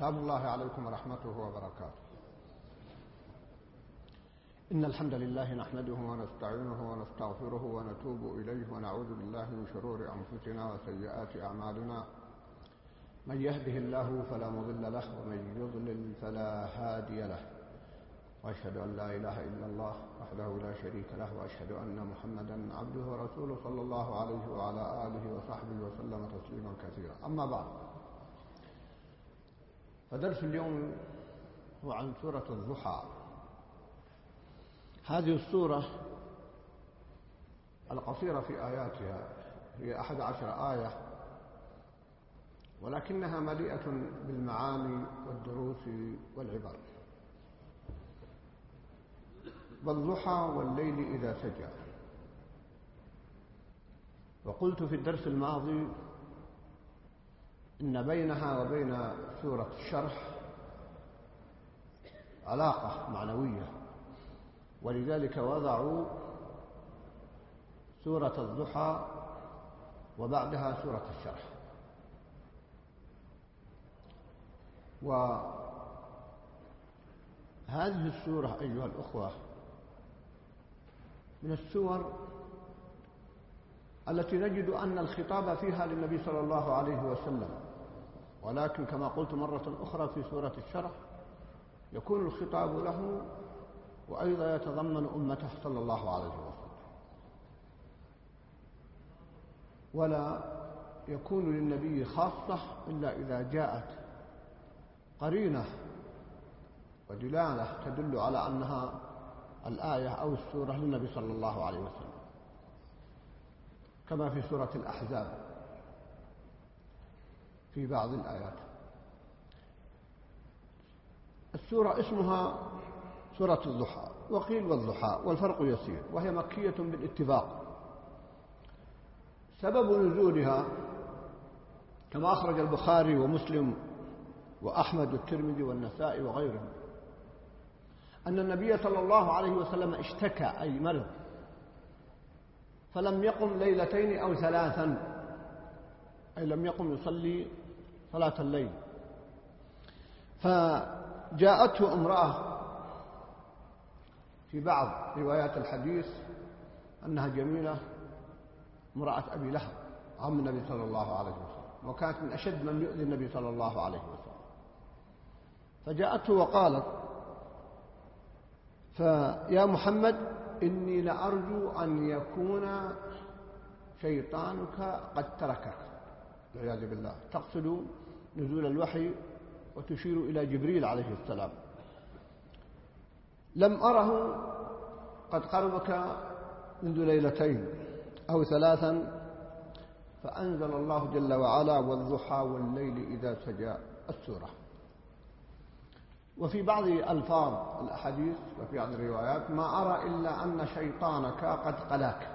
سلام الله عليكم ورحمته وبركاته. إن الحمد لله نحمده ونستعينه ونستغفره ونتوب إليه ونعوذ بالله من شرور أنفسنا وسيئات أعمالنا. من يهده الله فلا مضل له ومن يضلل فلا هادي له، وأشهد أن لا إله إلا الله وحده لا شريك له، وأشهد أن محمدا عبده ورسوله صلى الله عليه وعلى آله وصحبه وسلم تسليما كثيرا. أما بعد، فدرس اليوم هو عن سورة الضحى. هذه السورة القصيرة في آياتها هي 11 آية، ولكنها مليئة بالمعاني والدروس والعبر. والضحى والليل إذا سجى. وقلت في الدرس الماضي إن بينها وبين سورة الشرح علاقة معنوية، ولذلك وضعوا سورة الضحى وبعدها سورة الشرح. وهذه السورة أيها الأخوة من السور التي نجد أن الخطاب فيها للنبي صلى الله عليه وسلم، ولكن كما قلت مرة أخرى في سورة الشرح يكون الخطاب له وأيضا يتضمن أمته صلى الله عليه وسلم، ولا يكون للنبي خاصة إلا إذا جاءت قرينة ودلالة تدل على أنها الآية أو السورة للنبي صلى الله عليه وسلم، كما في سورة الأحزاب في بعض الآيات. السورة اسمها سورة الضحى، وقيل والضحى، والفرق يسير، وهي مكية بالاتفاق. سبب نزولها كما أخرج البخاري ومسلم وأحمد والترمذي والنسائي وغيرهم أن النبي صلى الله عليه وسلم اشتكى أي مرض، فلم يقم ليلتين أو ثلاثا، أي لم يقم يصلي صلاة الليل. فجاءته امرأة في بعض روايات الحديث أنها جميلة، امرأة أبي لهب عم النبي صلى الله عليه وسلم، وكانت من أشد من يؤذي النبي صلى الله عليه وسلم. فجاءته وقالت: فيا محمد إني لأرجو أن يكون شيطانك قد تركك، والعياذ بالله، تقصد نزول الوحي وتشير إلى جبريل عليه السلام. لم أره قد قربك منذ ليلتين أو ثلاثا، فأنزل الله جل وعلا: والضحى والليل إذا سجى، السورة. وفي بعض ألفاظ الأحاديث وفي بعض الروايات: ما أرى إلا أن شيطانك قد قلاك.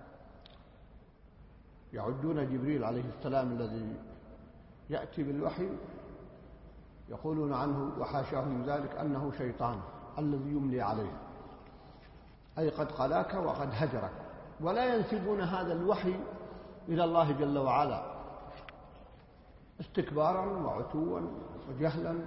يعدون جبريل عليه السلام الذي يأتي بالوحي، يقولون عنه وحاشاه من ذلك أنه شيطان الذي يملي عليه، أي قد قلاك وقد هجرك. ولا ينسبون هذا الوحي إلى الله جل وعلا استكبارا وعتوا وجهلا،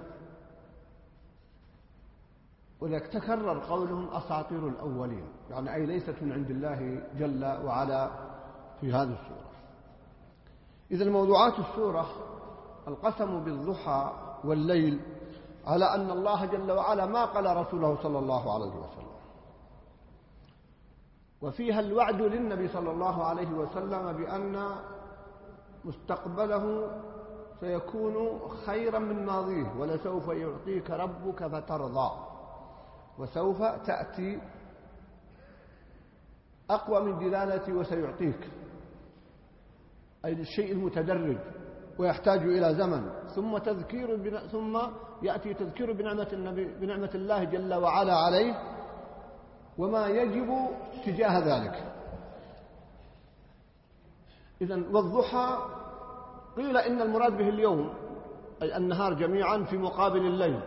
ولذلك تكرر قولهم أساطير الأولين، يعني أي ليست من عند الله جل وعلا في هذه السورة. إذا موضوعات السورة القسم بالضحى والليل على أن الله جل وعلا ما قال رسوله صلى الله عليه وسلم، وفيها الوعد للنبي صلى الله عليه وسلم بأن مستقبله سيكون خيرا من ماضيه، ولسوف يعطيك ربك فترضى، وسوف تأتي أقوى من دلالة وسيعطيك، أي الشيء المتدرج ويحتاج إلى زمن، ثم يأتي تذكير بنعمة الله جل وعلا عليه وما يجب تجاه ذلك. إذن والضحى قيل إن المراد به اليوم، أي النهار جميعا في مقابل الليل،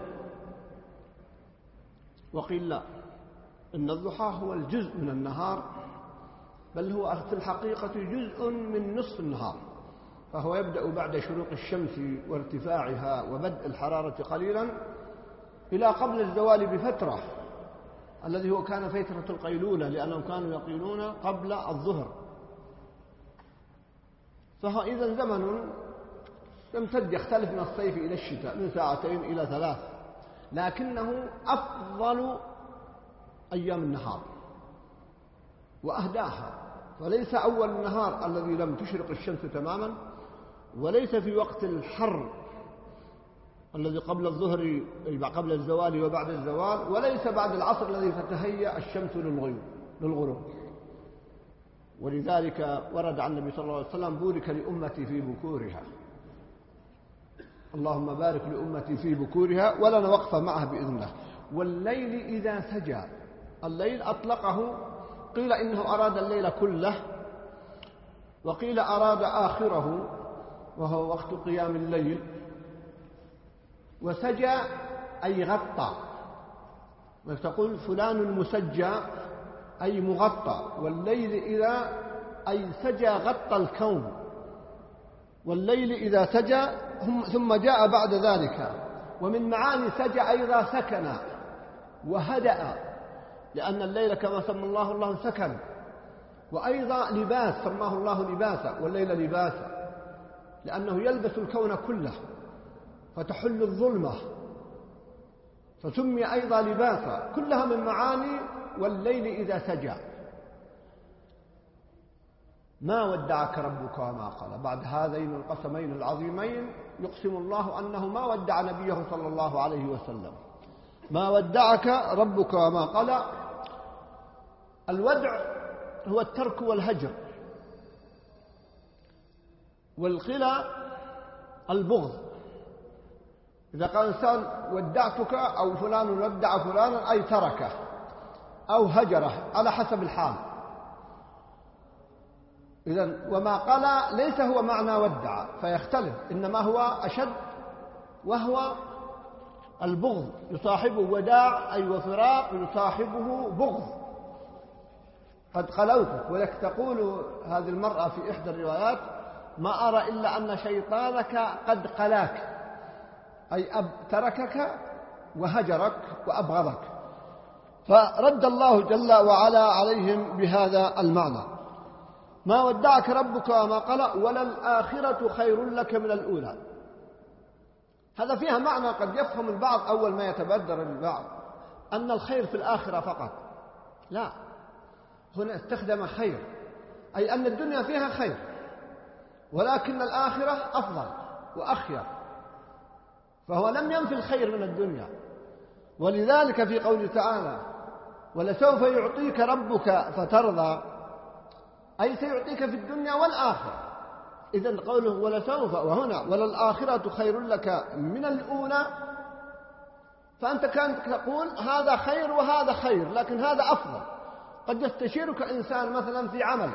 وقيل لا، إن الضحى هو الجزء من النهار، بل هو في الحقيقة جزء من نصف النهار، فهو يبدأ بعد شروق الشمس وارتفاعها وبدء الحرارة قليلا إلى قبل الزوال بفترة، الذي هو كان فترة القيلولة، لأنهم كانوا يقيلون قبل الظهر. فهو إذا زمن يمتد، يختلف من الصيف إلى الشتاء من 2 إلى 3، لكنه أفضل أيام النهار وأهداها، فليس أول النهار الذي لم تشرق الشمس تماما، وليس في وقت الحر الذي قبل الظهر قبل الزوال وبعد الزوال، وليس بعد العصر الذي تتهيأ الشمس للغروب. ولذلك ورد عن النبي صلى الله عليه وسلم: بورك لأمتي في بكورها. اللهم بارك لأمتي في بكورها، ولنا وقفة معه بإذن الله. والليل إذا سجى، الليل أطلقه، قيل إنه أراد الليل كله، وقيل أراد آخره وهو وقت قيام الليل. وسجى أي غطى، وتقول فلان مسجى أي مغطى. والليل إذا أي سجى غطى الكون، والليل إذا سجى. ثم جاء بعد ذلك ومن معاني سجى أيضا سكن وهدأ، لأن الليل كما سمى الله سكن، وأيضا لباس سماه الله لباسا، والليل لباسا لأنه يلبس الكون كله فتحل الظلمة، فسمي أيضا لباسا، كلها من معاني والليل إذا سجى. ما ودعك ربك وما قلى. بعد هذين القسمين العظيمين يقسم الله أنه ما ودع نبيه صلى الله عليه وسلم. ما ودعك ربك وما قلى. الودع هو الترك والهجر، والقلى البغض. إذا قال إنسان ودعتك أو فلان ودع فلانا أي تركه أو هجره على حسب الحال. إذن وما قال ليس هو معنى ودع، فيختلف، إنما هو أشد، وهو البغض، يصاحبه وداع أي وفراق، يصاحبه بغض. قد قلوتك. ولك تقول هذه المرأة في إحدى الروايات: ما أرى إلا أن شيطانك قد قلاك، أي تركك وهجرك وأبغضك. فرد الله جل وعلا عليهم بهذا المعنى: ما ودعك ربك وما قلى وللآخرة خير لك من الأولى. هذا فيها معنى قد يفهم البعض أول ما يتبدر البعض أن الخير في الآخرة فقط. لا، هنا استخدم خير، أي أن الدنيا فيها خير، ولكن الآخرة أفضل وأخير، فهو لم ينفي الخير من الدنيا. ولذلك في قوله تعالى: ولسوف يعطيك ربك فترضى، أي سيعطيك في الدنيا والآخرة. إذن قوله ولسوف، وهنا وللآخرة خير لك من الأولى، فأنت كانت تقول هذا خير وهذا خير، لكن هذا أفضل. قد يستشيرك إنسان مثلا في عمل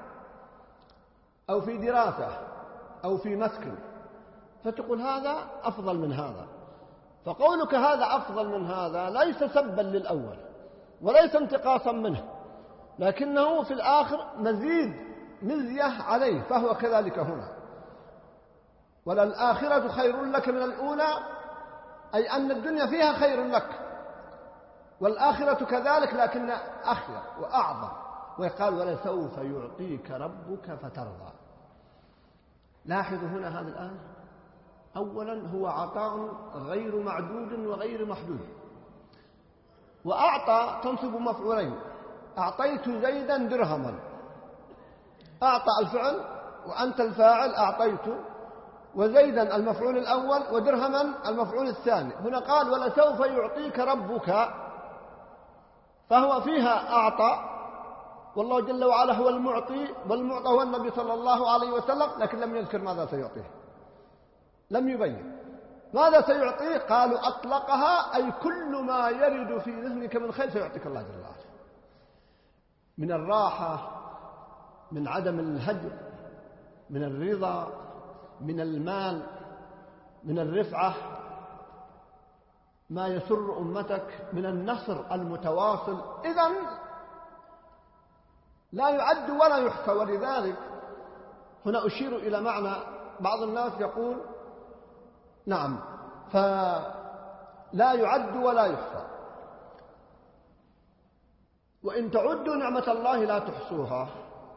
أو في دراسة أو في مسكن، فتقول هذا أفضل من هذا. فقولك هذا أفضل من هذا ليس سبا للأول وليس انتقاصا منه، لكنه في الآخر مزيد مزية عليه، فهو كذلك هنا. وللآخرة خير لك من الأولى، أي أن الدنيا فيها خير لك، والآخرة كذلك لكن أخير وأعظم. ويقال ولسوف يعطيك ربك فترضى. لاحظوا هنا هذه الآية، أولا هو عطاء غير معدود وغير محدود. وأعطى تنصب مفعولين: أعطيت زيدا درهما، أعطى الفعل وأنت الفاعل أعطيت، وزيدا المفعول الأول ودرهما المفعول الثاني. هنا قال ولسوف يعطيك ربك، فهو فيها أعطى، والله جل وعلا هو المعطي، والمعطى هو النبي صلى الله عليه وسلم، لكن لم يذكر ماذا سيعطيه، لم يبين ماذا سيعطيه. قالوا أطلقها أي كل ما يرد في ذهنك من خير سيعطيك الله جل وعلا، من الراحة، من عدم الهجر، من الرضا، من المال، من الرفعة، ما يسر أمتك، من النصر المتواصل. إذن لا يعد ولا يحصى. ولذلك هنا أشير إلى معنى بعض الناس يقول نعم فلا يعد ولا يحصى، وإن تعدوا نعمة الله لا تحصوها.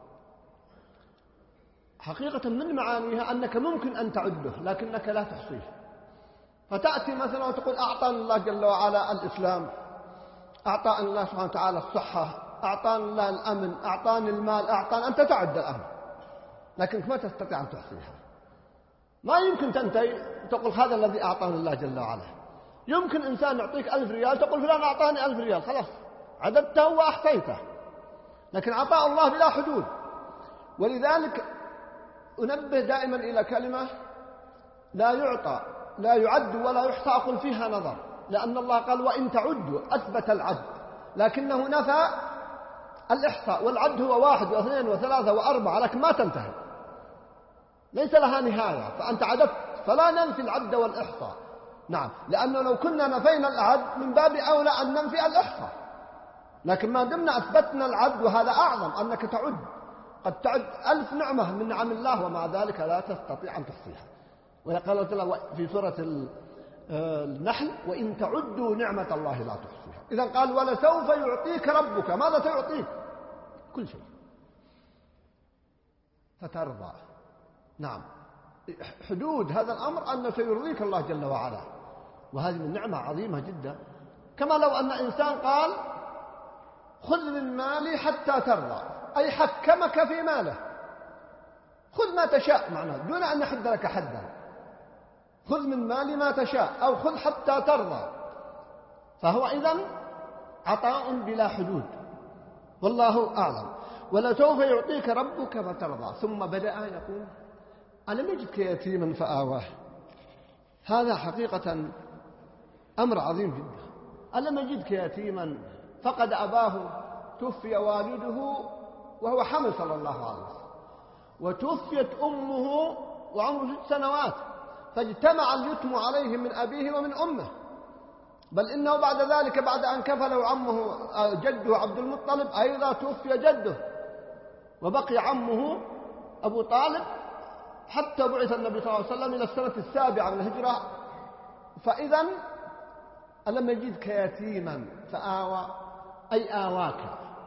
حقيقة من معانيها أنك ممكن أن تعده لكنك لا تحصيه. فتأتي مثلا وتقول أعطاني الله جل وعلا الإسلام، أعطاني الله سبحانه وتعالى الصحة، أعطاني الله الأمن، أعطاني المال، أعطاني، أنت تعد الأمن لكنك ما تستطيع أن تحصيها. ما يمكن تنتهي تقول هذا الذي أعطاني الله جل وعلا. يمكن إنسان يعطيك 1000 ريال تقول فلان أعطاني 1000 ريال، خلاص عددته وأحصيته، لكن عطاء الله بلا حدود. ولذلك أنبه دائما إلى كلمة لا يعطى لا يعد ولا يحصى، أقول فيها نظر، لأن الله قال وإن تعدوا، أثبت العد لكنه نفى الإحصاء، والعد هو 1 و2 و3 و4 لكن ما تنتهي، ليس لها نهاية، فأنت عددت، فلا ننفي العد والإحصاء. نعم، لأنه لو كنا نفينا العد من باب أولى أن ننفي الإحصاء، لكن ما دمنا أثبتنا العد، وهذا أعظم، أنك تعد، قد تعد 1000 نعمة من نعم الله ومع ذلك لا تستطيع أن تحصيها. وقال تعالى في سورة النحل وإن تعدوا نعمة الله لا تحصيها. إذن قال ولسوف يعطيك ربك، ماذا سيعطيك؟ كل شيء فترضى. نعم، حدود هذا الأمر أنه سيرضيك الله جل وعلا، وهذه من نعمة عظيمة جدا. كما لو أن إنسان قال خذ من مالي حتى ترضى، أي حكمك في ماله، خذ ما تشاء معناه دون أن يحد لك حدا، خذ من مالي ما تشاء أو خذ حتى ترضى. فهو إذن عطاء بلا حدود، والله أعلم. ولسوف يعطيك ربك فترضى. ثم بدأ يقول ألم يجدك يتيما فآواه. هذا حقيقة أمر عظيم جدا. ألم يجدك يتيما فقد أباه، توفي والده وهو حمل صلى الله عليه وسلم، وتوفيت أمه وعمره 6 سنوات، فاجتمع اليتم عليه من أبيه ومن أمه، بل إنه بعد ذلك بعد أن كفله عمه جده عبد المطلب أيضا توفي جده، وبقي عمه أبو طالب حتى بعث النبي صلى الله عليه وسلم إلى السنة 7 من الهجرة. فإذا ألم يجدك يتيما فآوى، أي آواك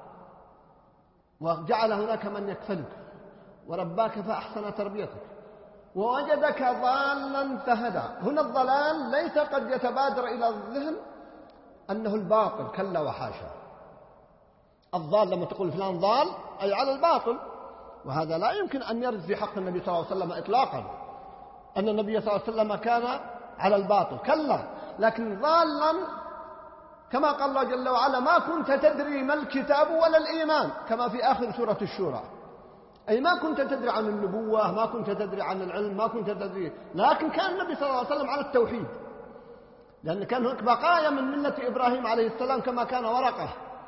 وجعل هناك من يكفلك ورباك فأحسن تربيتك، ووجدك ضالا فهدى. هنا الضلال ليس قد يتبادر إلى الذهن أنه الباطل، كلا وحاشا. الضال لما تقول فلان ضال أي على الباطل، وهذا لا يمكن أن يرد في حق النبي صلى الله عليه وسلم إطلاقا، أن النبي صلى الله عليه وسلم كان على الباطل، كلا. لكن ضالا كما قال الله جل وعلا ما كنت تدري ما الكتاب ولا الإيمان، كما في آخر سورة الشورى، أي ما كنت تدري عن النبوة، ما كنت تدري عن العلم، ما كنت تدري، لكن كان النبي صلى الله عليه وسلم على التوحيد، لأن كان هناك بقايا من ملة إبراهيم عليه السلام كما كان ورقة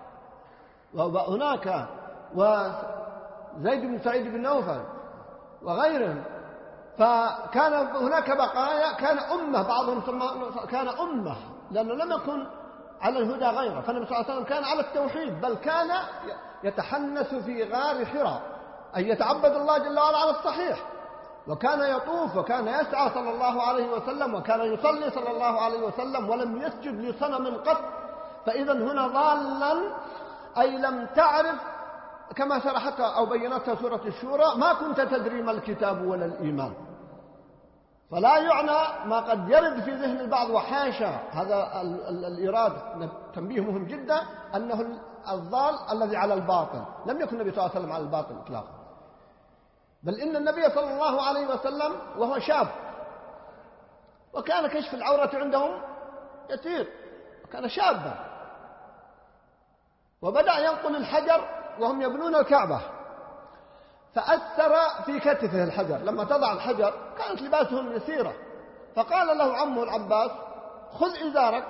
وهناك وزيد بن سعيد بن نوفل وغيرهم، فكان هناك بقايا، كان أمة، بعضهم كان أمة لأنه لم يكن على الهدى غيره، فالنبي صلى الله عليه وسلم كان على التوحيد، بل كان يتحنث في غار حراء، أي يتعبد الله جل وعلا على الصحيح، وكان يطوف وكان يسعى صلى الله عليه وسلم، وكان يصلي صلى الله عليه وسلم، ولم يسجد لصنم قط. فإذا هنا ضالا أي لم تعرف، كما شرحتها أو بينتها سورة الشورى، ما كنت تدري ما الكتاب ولا الإيمان. فلا يعنى ما قد يرد في ذهن البعض، وحاشا هذا الإيراد تنبيه مهم جدا، أنه الضال الذي على الباطل. لم يكن النبي صلى الله عليه وسلم على الباطل إطلاقا، بل إن النبي صلى الله عليه وسلم وهو شاب، وكان كشف العورة عندهم يسير، وكان شابا، وبدأ ينقل الحجر وهم يبنون الكعبة، فأثر في كتفه الحجر. لما تضع الحجر كانت لباسهم يسيرة، فقال له عمه العباس خذ إزارك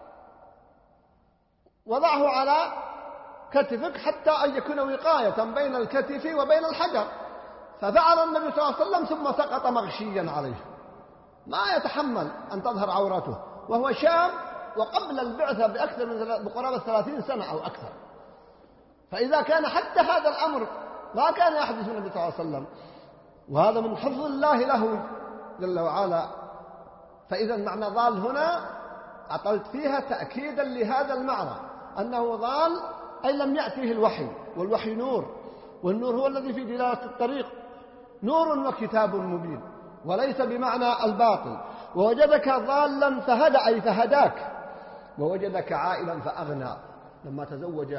وضعه على كتفك حتى أن يكون وقاية بين الكتف وبين الحجر. ففعل النبي صلى الله عليه وسلم، ثم سقط مغشيا عليه، ما يتحمل أن تظهر عورته، وهو شاب وقبل البعثة بأكثر من بقرابة 30 سنة أو أكثر. فإذا كان حتى هذا الأمر ما كان يحدث النبي صلى الله عليه وسلم، وهذا من حفظ الله له جل وعلا. فإذا معنى ضال هنا عطلت فيها تأكيدا لهذا المعنى، أنه ضال أي لم يأتيه الوحي، والوحي نور، والنور هو الذي في دلالة الطريق، نور وكتاب مبين، وليس بمعنى الباطل. ووجدك ضالا فهدى أي فهداك، ووجدك عائلا فأغنى. لما تزوج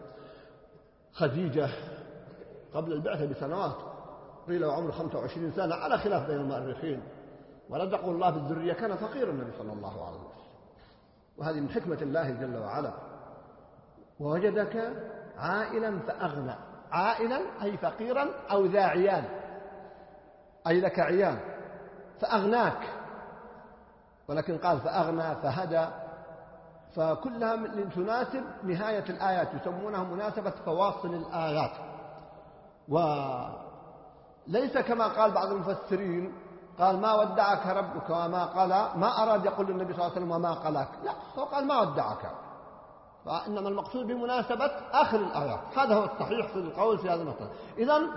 خديجة قبل البعثة بسنوات، قيل وعمره 25 سنة على خلاف بين المؤرخين، ورزقه الله بالذرية، كان فقير النبي صلى الله عليه وسلم، وهذه من حكمة الله جل وعلا. ووجدك عائلا فأغنى، عائلا أي فقيرا أو ذا عيال، أي لك عيال، فأغناك، ولكن قال فأغنى فهدى، فكلها تناسب نهاية الآيات، يسمونها مناسبة فواصل الآيات. وليس كما قال بعض المفسرين قال ما ودعك ربك وما قلى، ما أراد يقول النبي صلى الله عليه وسلم وما قلاك، لا، هو قال ما ودعك، فإنما المقصود بمناسبة آخر الآيات. هذا هو الصحيح في القول في هذا المثل. إذن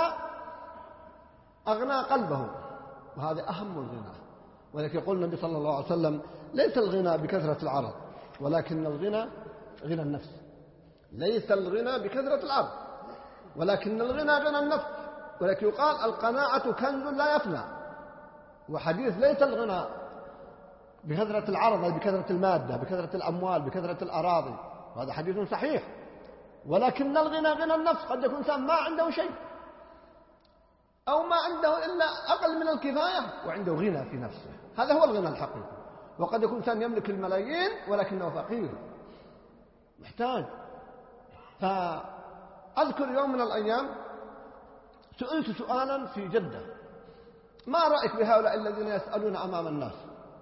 أغنى قلبه، وهذا أهم الغنى. ولكن يقول النبي صلى الله عليه وسلم ليس الغنى بكثرة العرض، ولكن الغنى غنى النفس. ليس الغنى بكثرة العرض، ولكن الغنى غنى النفس. ولكن يقال القناعة كنز لا يفنى. وحديث ليس الغنى بكثرة العرض أي بكثرة المادة، بكثرة الأموال، بكثرة الأراضي، وهذا حديث صحيح. ولكن الغنى غنى النفس. قد يكون إنسان ما عنده شيء، أو ما عنده إلا أقل من الكفاية، وعنده غنى في نفسه، هذا هو الغنى الحقيقي. وقد يكون إنسان يملك الملايين ولكنه فقير محتاج. فأذكر يوم من الأيام سئلت سؤالا في جدة: ما رأيك بهؤلاء الذين يسألون أمام الناس؟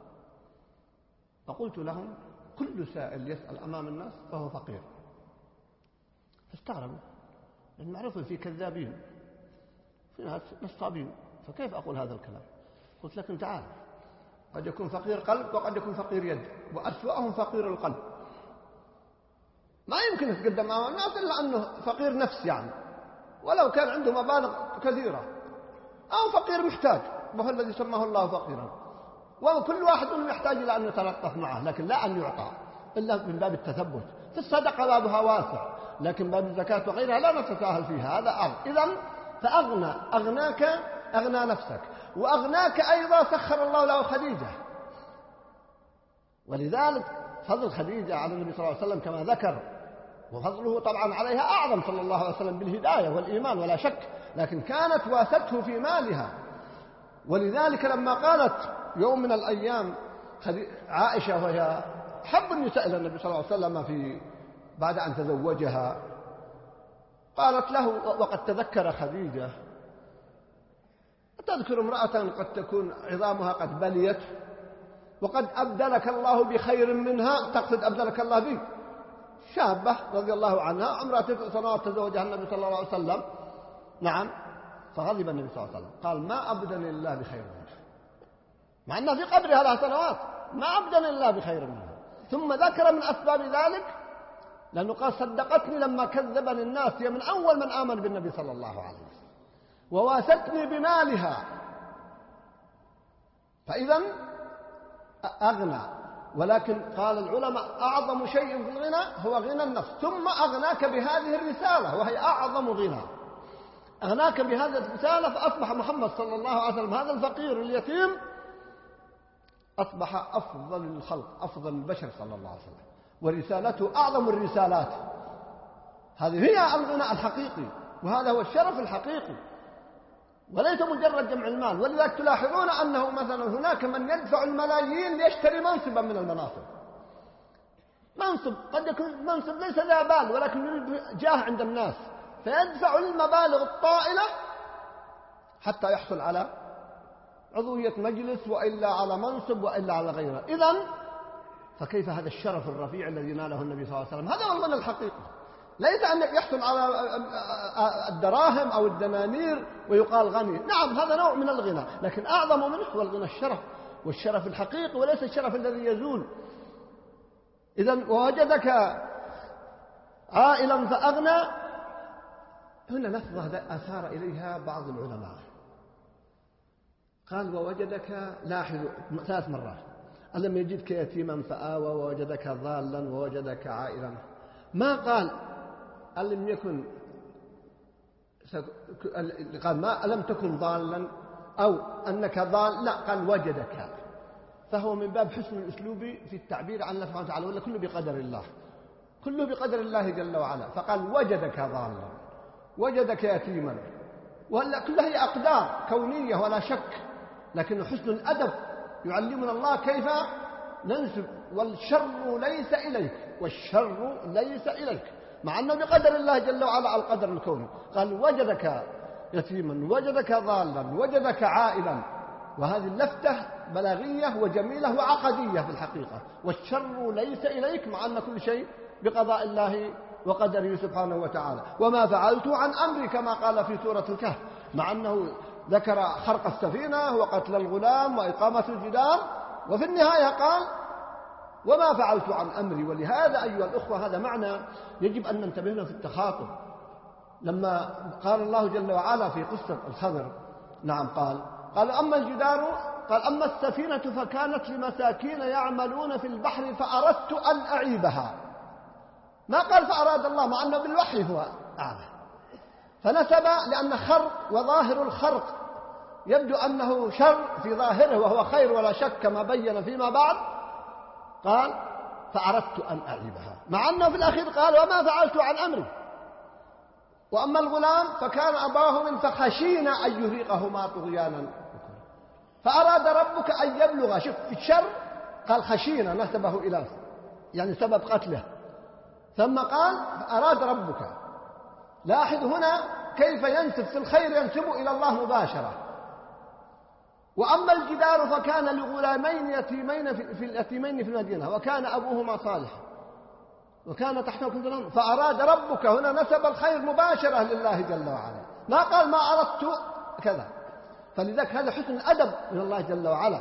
فقلت لهم: كل سائل يسأل أمام الناس فهو فقير. فاستغربوا، لأن معروف في كذابين، في ناس نصابين، فكيف أقول هذا الكلام؟ قلت لكم تعال، قد يكون فقير قلب وقد يكون فقير يد، وأسوأهم فقير القلب. ما يمكن يتقدم أمام الناس إلا أنه فقير نفس، يعني ولو كان عنده مبالغ كثيرة، أو فقير محتاج، وهو الذي سماه الله فقيرا. وكل واحد منهم يحتاج إلى أن يتلطف معه، لكن لا أن يعطى إلا من باب التثبت. في الصدقة بابها واسع، لكن باب الزكاة وغيرها لا نتساهل فيها، هذا إذن فأغنى، أغناك أغنى نفسك، وأغناك أيضا سخر الله له خديجة. ولذلك فضل خديجة على النبي صلى الله عليه وسلم كما ذكر، وفضله طبعا عليها أعظم صلى الله عليه وسلم بالهداية والإيمان ولا شك، لكن كانت واسته في مالها. ولذلك لما قالت يوم من الأيام عائشة، وهي حب النساء إلى النبي صلى الله عليه وسلم بعد أن تزوجها، قالت له وقد تذكر خديجة: تذكر امرأة قد تكون عظامها قد بليت وقد أبدلك الله بخير منها، تقصد أبدلك الله به، شابة رضي الله عنها عمرها 9 سنوات تزوجها النبي صلى الله عليه وسلم. نعم. فغضب النبي صلى الله عليه وسلم، قال: ما أبدلني الله بخير منها، مع أنها في قبرها لها سنوات، ما أبدلني الله بخير منها. ثم ذكر من أسباب ذلك لأنه قال: صدقتني لما كذبني الناس، هي من أول من آمن بالنبي صلى الله عليه وسلم، وواستني بمالها. فإذا أغنى. ولكن قال العلماء: أعظم شيء في الغنى هو غنى النفس، ثم أغناك بهذه الرسالة وهي أعظم غنى. أغناك بهذه الرسالة، فأصبح محمد صلى الله عليه وسلم هذا الفقير اليتيم أصبح أفضل الخلق، أفضل البشر صلى الله عليه وسلم، ورسالته أعظم الرسالات. هذه هي الغنى الحقيقي، وهذا هو الشرف الحقيقي، وليس مجرد جمع المال. ولذلك تلاحظون أنه مثلا هناك من يدفع الملايين ليشتري منصبا من المناصب، منصب قد يكون منصب ليس ذا بال، ولكن يريد جاه عند الناس، فيدفع المبالغ الطائلة حتى يحصل على عضوية مجلس، وإلا على منصب، وإلا على غيره. إذن فكيف هذا الشرف الرفيع الذي ناله النبي صلى الله عليه وسلم؟ هذا هو الغنى الحقيقي، ليس أنك يحصل على الدراهم أو الدنانير ويقال غني. نعم، هذا نوع من الغنى، لكن أعظم منه هو الغنى الشرف، والشرف الحقيقي، وليس الشرف الذي يزول. إذن ووجدك عائلا فأغنى، هنا لفظة أثار إليها بعض العلماء، قال ووجدك، لاحظوا 3 مرات، ألم يجدك يتيما فآوى ووجدك ضالا ووجدك عائلا. ما قال ألم يكن، قال ما ألم تكن ضالا أو أنك ضال، لا، قال وجدك. فهو من باب حسن الأسلوب في التعبير عن الله سبحانه وتعالى، ولا كله بقدر الله، كله بقدر الله جل وعلا. فقال وجدك ضالا، وجدك يتيما، ولا كلها هي أقدار كونية ولا شك، لكن حسن الأدب يعلمنا الله كيف ننسب. والشر ليس إليك، والشر ليس إليك، مع أنه بقدر الله جل وعلا على القدر الكوني. قال وجدك يتيما، وجدك ضالا، وجدك عائلا. وهذه اللفتة بلاغية وجميلة وعقدية في الحقيقة. والشر ليس إليك، مع أن كل شيء بقضاء الله وقدره سبحانه وتعالى. وما فعلت عن أمري كما قال في سورة الكهف، مع أنه ذكر خرق السفينة وقتل الغلام وإقامة الجدار، وفي النهاية قال وما فعلت عن أمري. ولهذا أيها الأخوة هذا معنى يجب أن ننتبه له في التخاطب. لما قال الله جل وعلا في قصة الخضر، نعم، قال أما الجدار، قال أما السفينة فكانت لمساكين يعملون في البحر فأردت أن أعيبها. ما قال فأراد الله، مع أنه بالوحي هو أعلى، فنسب، لأن خرق وظاهر الخرق يبدو أنه شر في ظاهره وهو خير ولا شك كما بين فيما بعد. قال فأردت أن أعيبها، مع أنه في الأخير قال وما فعلت عن أمري. وأما الغلام فكان أباه من فخشينا أن يذيقهما طغيانا، فأراد ربك أن يبلغ، شوف في الشر قال خشينا، نسبه إلى يعني سبب قتله، ثم قال أراد ربك. لاحظ هنا كيف ينسب في الخير، ينسب إلى الله مباشرة. وأما الجدار فكان لغلامين يتيمين في المدينة وكان أبوهما صالحا وكان تحته كنز، فأراد ربك، هنا نسب الخير مباشرة لله جل وعلا، ما قال ما أردت كذا. فلذلك هذا حسن الأدب من الله جل وعلا.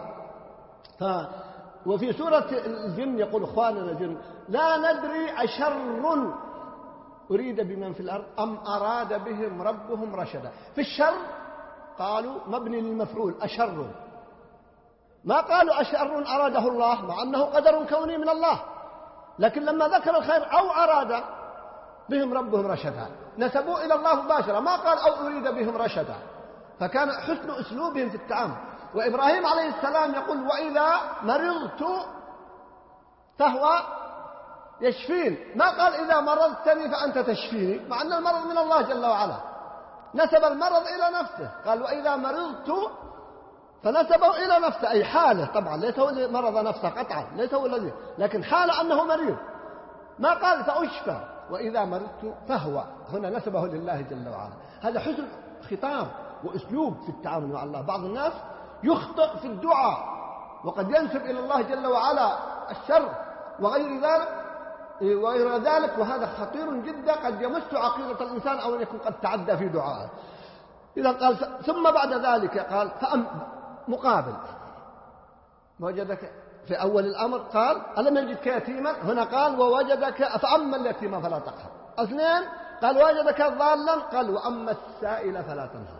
وفي سورة الجن يقول إخواننا الجن لا ندري أشر أريد بمن في الأرض أم أراد بهم ربهم رشدا. في الشر قالوا مبني للمفعول أشر، ما قالوا أشر أراده الله، مع أنه قدر كوني من الله، لكن لما ذكر الخير أو أراد بهم ربهم رشدا نسبوا إلى الله مباشرة، ما قال أو أريد بهم رشدا. فكان حسن أسلوبهم في التعامل. وإبراهيم عليه السلام يقول وإذا مرضت فهو يشفين، ما قال إذا مرضتني فأنت تشفيني، مع أن المرض من الله جل وعلا، نسب المرض إلى نفسه. قال وإذا مرضت فنسبه إلى نفسه، أي حاله، طبعا ليس هو الذي مرض نفسه قطعا، ليس هو الذي، لكن حال أنه مريض، ما قال فأشفى. وإذا مرضت فهو، هنا نسبه لله جل وعلا. هذا حسن خطاب وأسلوب في التعامل مع الله. بعض الناس يخطئ في الدعاء وقد ينسب إلى الله جل وعلا الشر وغير ذلك، وهذا خطير جدا، قد يمس عقيدة الإنسان أو أن يكون قد تعدى في دعائه. إذا قال ثم بعد ذلك قال مقابل وجدك في أول الأمر قال ألم يجدك يتيما، هنا قال ووجدك فأما اليتيم فلا تقهر. اثنين قال وجدك ضالا، قال وأما السائل فلا تنهر.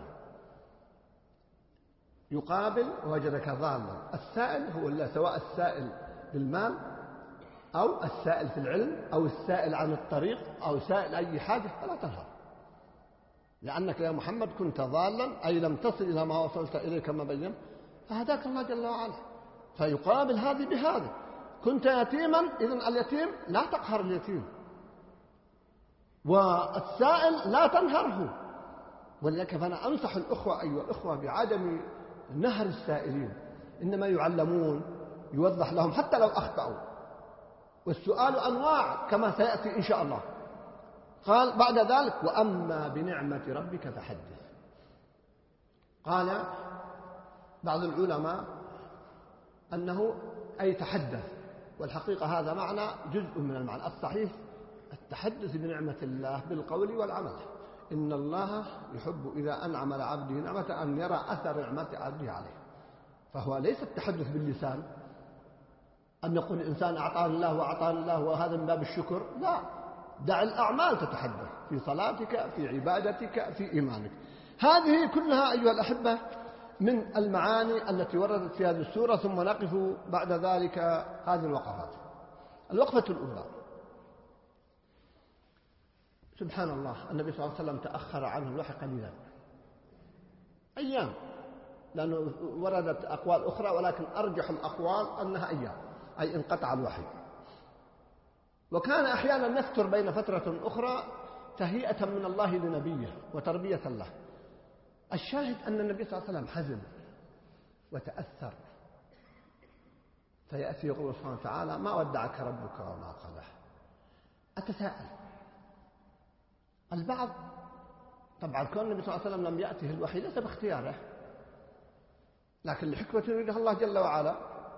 يقابل وجدك ضالا. السائل هو الله، سواء السائل بالمال أو السائل في العلم أو السائل عن الطريق أو سائل أي حاجة، فلا تنهر، لأنك يا محمد كنت ضالا، أي لم تصل إلى ما وصلت إليه كما بين، فهداك الله جل وعلا. فيقابل هذه بهذا. كنت يتيما، إذن اليتيم لا تقهر اليتيم، والسائل لا تنهره. ولذلك فأنا أنصح الأخوة أيها الأخوة بعدم نهر السائلين، إنما يعلمون، يوضح لهم حتى لو أخطأوا. والسؤال أنواع كما سيأتي إن شاء الله. قال بعد ذلك وأما بنعمة ربك فحدث. قال بعض العلماء أنه أي تحدث، والحقيقة هذا معنى جزء من المعنى الصحيح، التحدث بنعمة الله بالقول والعمل. إن الله يحب إذا أنعم على عبده نعمة أن يرى أثر نعمة عبده عليه. فهو ليس التحدث باللسان، أن يقول الإنسان أعطاه الله وأعطاه الله وهذا من باب الشكر، لا، دع الأعمال تتحدث في صلاتك، في عبادتك، في إيمانك. هذه كلها أيها الأحبة من المعاني التي وردت في هذه السورة، ثم نقف بعد ذلك هذه الوقفات. الوقفة الأولى: سبحان الله، النبي صلى الله عليه وسلم تأخر عنه الوحي قليلا، أيام، لأنه وردت أقوال أخرى، ولكن أرجح الأقوال أنها أيام، أي انقطع الوحي. وكان أحيانا يفتر بين فترة أخرى تهيئة من الله لنبيه وتربية له. الشاهد أن النبي صلى الله عليه وسلم حزن وتأثر، فيأتي يقول سبحانه وتعالى: ما ودعك ربك وما قلى. أتساءل البعض، طبعا كون النبي صلى الله عليه وسلم لم يأته الوحي ليس باختياره، لكن لحكمة يريدها الله جل وعلا.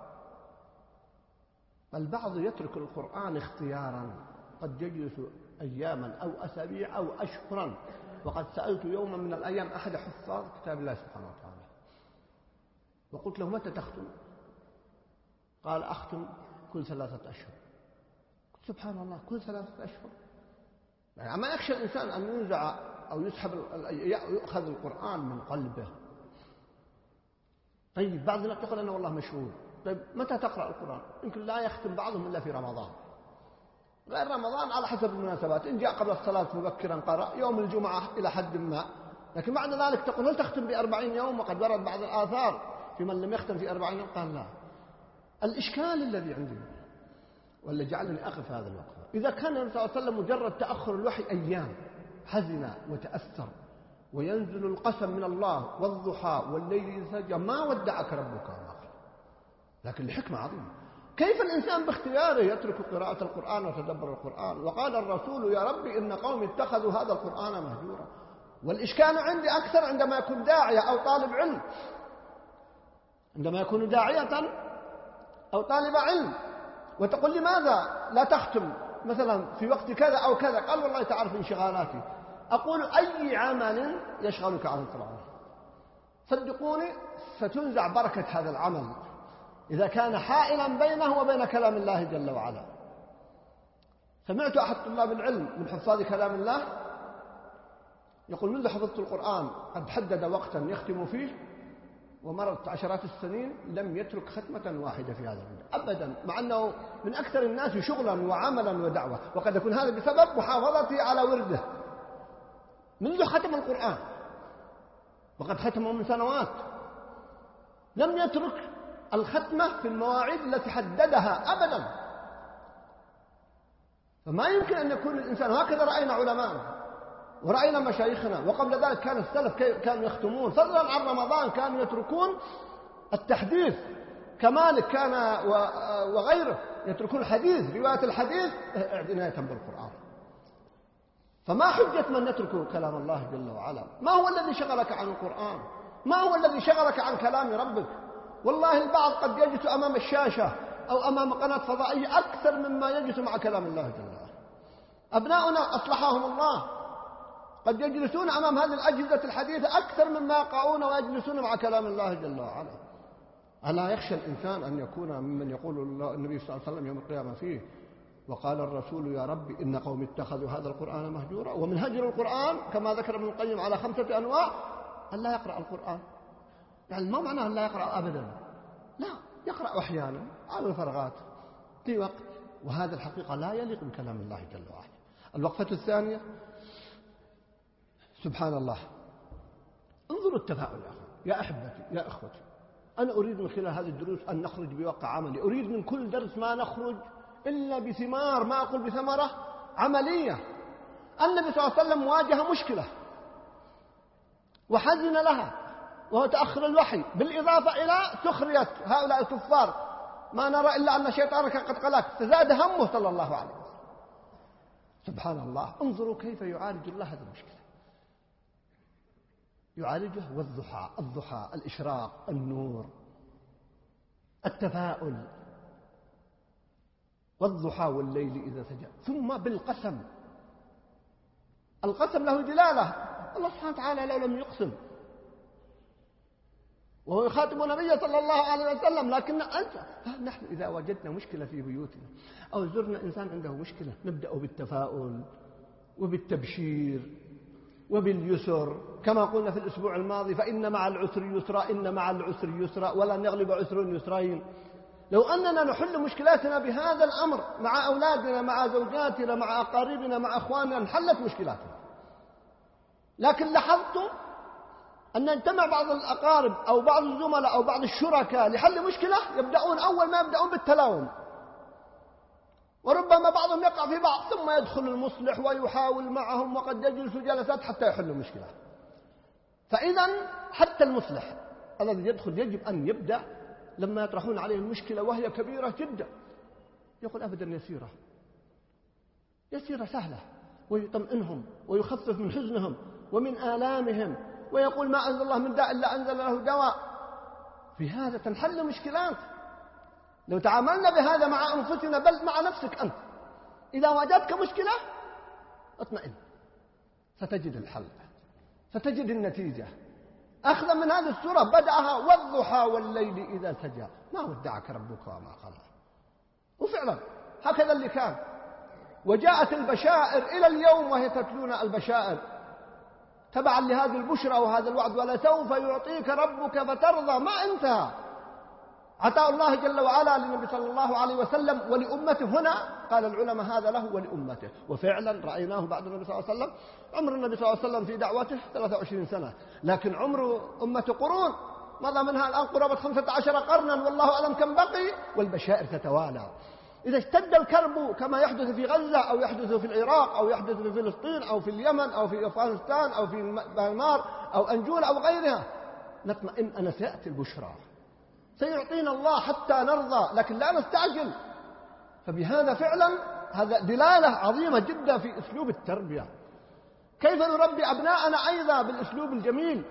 البعض يترك القرآن اختيارا، قد يجلس أياما أو أسابيع أو أشهرا. وقد سألت يوما من الأيام أحد حفاظ كتاب الله سبحانه وتعالى وقلت له: متى تختم؟ قال: أختم كل 3 أشهر. قلت: سبحان الله، كل 3 أشهر؟ يعني ما يخشى الإنسان أن ينزع أو يؤخذ القرآن من قلبه. طيب بعض الناس يقول: أنا والله مشغول. طيب متى تقرأ القرآن؟ يمكن لا يختم بعضهم إلا في رمضان، غير رمضان على حسب المناسبات. إن جاء قبل الصلاة مبكرا قرأ، يوم الجمعة إلى حد ما. لكن بعد ذلك تقول: هل تختم ب40 يوم؟ وقد ورد بعض الآثار في من لم يختم في 40 يوم. قال: لا. الإشكال الذي عندي واللي جعلني أقف هذا الوقت، إذا كان النبي صلى الله عليه وسلم مجرد تأخر الوحي أيام، حزن وتأثر، وينزل القسم من الله والضحى والليل إذا سجى ما ودعك ربك وما قلى، لكن لحكمة عظيمة. كيف الإنسان باختياره يترك قراءة القرآن وتدبر القرآن؟ وقال الرسول: يا ربي إن قوم اتخذوا هذا القرآن مهجورا. والإشكال عندي أكثر عندما يكون داعية أو طالب علم، عندما يكون داعية أو طالب علم وتقول: لماذا لا تختم مثلا في وقت كذا أو كذا؟ قال: والله تعرف انشغالاتي. أقول: أي عمل يشغلك عن القرآن؟ صدقوني ستنزع بركة هذا العمل إذا كان حائلا بينه وبين كلام الله جل وعلا. سمعت أحد طلاب العلم من حفاظ كلام الله يقول: منذ حفظت القرآن قد حدد وقتا يختم فيه، ومرت عشرات السنين لم يترك ختمة واحدة في هذا المدة أبدا، مع أنه من أكثر الناس شغلا وعملا ودعوة. وقد يكون هذا بسبب محافظته على ورده منذ ختم القرآن، وقد ختمه من سنوات، لم يترك الختمة في المواعيد التي حددها أبدا. فما يمكن أن يكون الإنسان هكذا. رأينا علماء ورأينا مشايخنا، وقبل ذلك كان السلف كانوا يختمون، فضلا عن رمضان كانوا يتركون التحديث، كمالك كان وغيره يتركون الحديث، رواية الحديث عناية بالقرآن. فما حجة من يترك كلام الله جل وعلا؟ ما هو الذي شغلك عن القرآن؟ ما هو الذي شغلك عن كلام ربك؟ والله البعض قد يجلس أمام الشاشة أو أمام قناة فضائية أكثر مما يجلس مع كلام الله جل وعلا. أبناؤنا أصلحهم الله قد يجلسون أمام هذه الأجهزة الحديثة أكثر مما يقعون ويجلسون مع كلام الله جل وعلا. ألا يخشى الإنسان أن يكون ممن يقول النبي صلى الله عليه وسلم يوم القيامة فيه: وقال الرسول: يا رب إن قوم اتخذوا هذا القرآن مهجورا. ومن هجر القرآن كما ذكر ابن القيم على 5 أنواع: أن لا يقرأ القرآن. يعني ما معناه أن لا يقرأ أبدا، لا، يقرأ أحيانا على الفرغات في وقت، وهذا الحقيقة لا يليق بكلام الله جل وعلا. الوقفة الثانية: سبحان الله، انظروا التفاؤل يا أحبتي يا أخوتي. أنا أريد من خلال هذه الدروس أن نخرج بواقع عملي. أريد من كل درس ما نخرج إلا بثمار، ما أقول بثمرة عملية. النبي صلى الله عليه وسلم واجه مشكلة وحزن لها، وهو تأخر الوحي، بالإضافة إلى سخرية هؤلاء الكفار: ما نرى إلا أن شيطانك قد قلاك. فزاد همه صلى الله عليه وسلم. سبحان الله، انظروا كيف يعالج الله هذه المشكلة. يعالجه والضحى، الضحى، الإشراق، النور، التفاؤل، والضحى والليل إذا سجى. ثم بالقسم، القسم له دلالة. الله سبحانه وتعالى لو لم يقسم وهو يخاطب النبي صلى الله عليه وسلم، لكن نحن إذا وجدنا مشكلة في بيوتنا أو زرنا إنسان عنده مشكلة نبدأ بالتفاؤل وبالتبشير وباليسر، كما قلنا في الأسبوع الماضي: فإن مع العسر يسرا، إن مع العسر يسرا، ولن يغلب عسر يسرين. لو أننا نحل مشكلاتنا بهذا الأمر مع أولادنا، مع زوجاتنا، مع أقاربنا، مع أخواننا، انحلت مشكلاتنا. لكن لاحظتم أن يجتمع بعض الأقارب أو بعض الزملاء أو بعض الشركاء لحل مشكلة، يبدأون أول ما يبدأون بالتلاوم، وربما بعضهم يقع في بعض، ثم يدخل المصلح ويحاول معهم، وقد يجلس جلسات حتى يحل المشكلة. فإذا حتى المصلح الذي يدخل يجب أن يبدأ لما يطرحون عليه المشكلة وهي كبيرة جدا، يقول: أبدا يسيرة يسيرة سهلة، ويطمئنهم ويخفف من حزنهم ومن آلامهم، ويقول: ما أنزل الله من داء إلا أنزل له دواء. في هذا تنحل مشكلات. لو تعاملنا بهذا مع أنفسنا، بل مع نفسك أنت، إذا واجهتك مشكلة اطمئن، ستجد الحل، ستجد النتيجة. أخذا من هذه السورة بدأها: والضحى والليل إذا سجى ما ودعك ربك وما قلى. وفعلا هكذا اللي كان. وجاءت البشائر إلى اليوم وهي تتلون البشائر تبعا لهذه البشرى وهذا الوعد: ولسوف يعطيك ربك فترضى. ما انتهى عطاء الله جل وعلا للنبي صلى الله عليه وسلم ولأمته. هنا قال العلماء: هذا له ولأمته. وفعلا رأيناه بعد النبي صلى الله عليه وسلم. عمر النبي صلى الله عليه وسلم في دعوته 23 سنة، لكن عمر أمة قرون، مضى منها الآن قرابة 15 قرنا، والله أعلم كم بقي، والبشائر تتوالى. إذا اشتد الكرب كما يحدث في غزة أو يحدث في العراق أو يحدث في فلسطين أو في اليمن أو في أفغانستان أو في ميانمار أو أنجول أو غيرها، نطمئن أن سيأتي البشرى، سيعطينا الله حتى نرضى، لكن لا نستعجل. فبهذا فعلا هذا دلالة عظيمة جدا في أسلوب التربية. كيف نربي أبناءنا أيضا بالأسلوب الجميل؟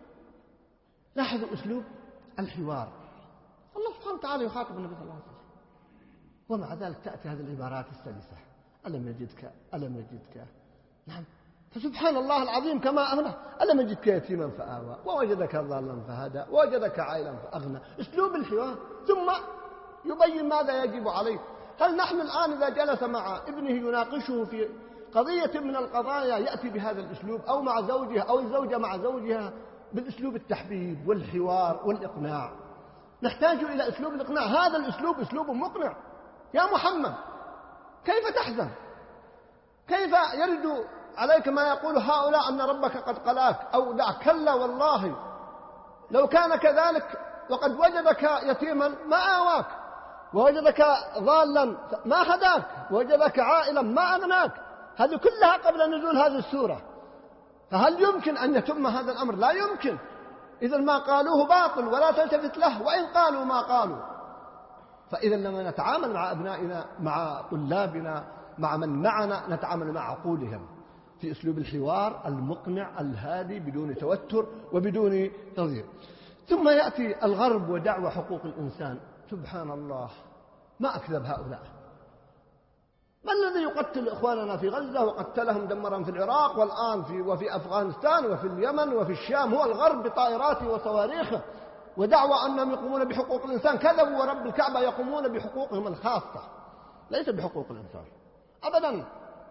لاحظوا أسلوب الحوار. الله سبحانه وتعالى يخاطب النبي صلى الله عليه وسلم، ومع ذلك تأتي هذه العبارات السلسة: ألم يجدك ألم يجدك. نعم، فسبحان الله العظيم كما هنا: ألم يجدك يتيما فآوى، ووجدك ضالا فهدى، ووجدك عائلا فأغنى. أسلوب الحوار، ثم يبين ماذا يجب عليه. هل نحن الآن إذا جلس مع ابنه يناقشه في قضية من القضايا يأتي بهذا الأسلوب، أو مع زوجها أو الزوجة مع زوجها بالأسلوب التحبيب والحوار والإقناع؟ نحتاج إلى أسلوب الإقناع. هذا الأسلوب أسلوب مقنع. يا محمد، كيف تحزن؟ كيف يرد عليك ما يقول هؤلاء أن ربك قد قلاك أو دعك؟ كلا والله، لو كان كذلك وقد وجدك يتيما ما آواك، ووجدك ضالا ما هداك، ووجدك عائلا ما أغناك. هذه كلها قبل نزول هذه السورة. فهل يمكن أن يتم هذا الأمر؟ لا يمكن. إذا ما قالوه باطل، ولا تلتفت له وإن قالوا ما قالوا. فإذا لما نتعامل مع أبنائنا، مع طلابنا، مع من معنا، نتعامل مع عقولهم في أسلوب الحوار المقنع الهادي بدون توتر وبدون تضييق. ثم يأتي الغرب ودعوى حقوق الإنسان. سبحان الله، ما أكذب هؤلاء. ما الذي يقتل إخواننا في غزة وقتلهم دمرهم في العراق والآن وفي أفغانستان وفي اليمن وفي الشام؟ هو الغرب بطائراته وصواريخه، ودعوى أنهم يقومون بحقوق الإنسان. كذبوا ورب الكعبة، يقومون بحقوقهم الخاصة ليس بحقوق الإنسان أبدا.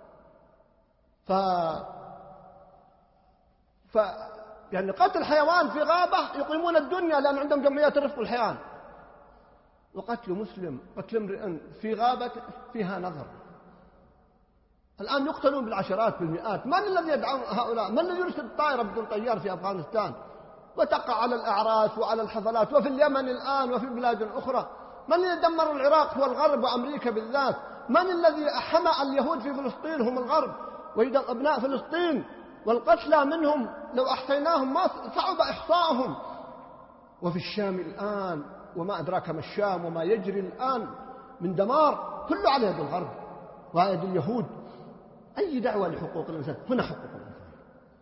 يعني قتل حيوان في غابة يقيمون الدنيا لأن عندهم جمعيات الرفق والحيوان، وقتل مسلم، قتل امرئ في غابة فيها نظر. الآن يقتلون بالعشرات بالمئات. من الذي يدعو هؤلاء؟ من الذي يرسل طائرة بدون طيار في أفغانستان وتقع على الأعراس وعلى الحفلات، وفي اليمن الآن وفي بلاد أخرى؟ من الذي دمر العراق؟ هو الغرب وأمريكا بالذات. من الذي حمى اليهود في فلسطين؟ هم الغرب. وإذا أبناء فلسطين والقتلى منهم لو أحصيناهم ما صعب إحصائهم. وفي الشام الآن وما أدراك ما الشام وما يجري الآن من دمار، كله على يد الغرب وعلى يد اليهود. أي دعوة لحقوق الإنسان؟ هنا حقوق الإنسان.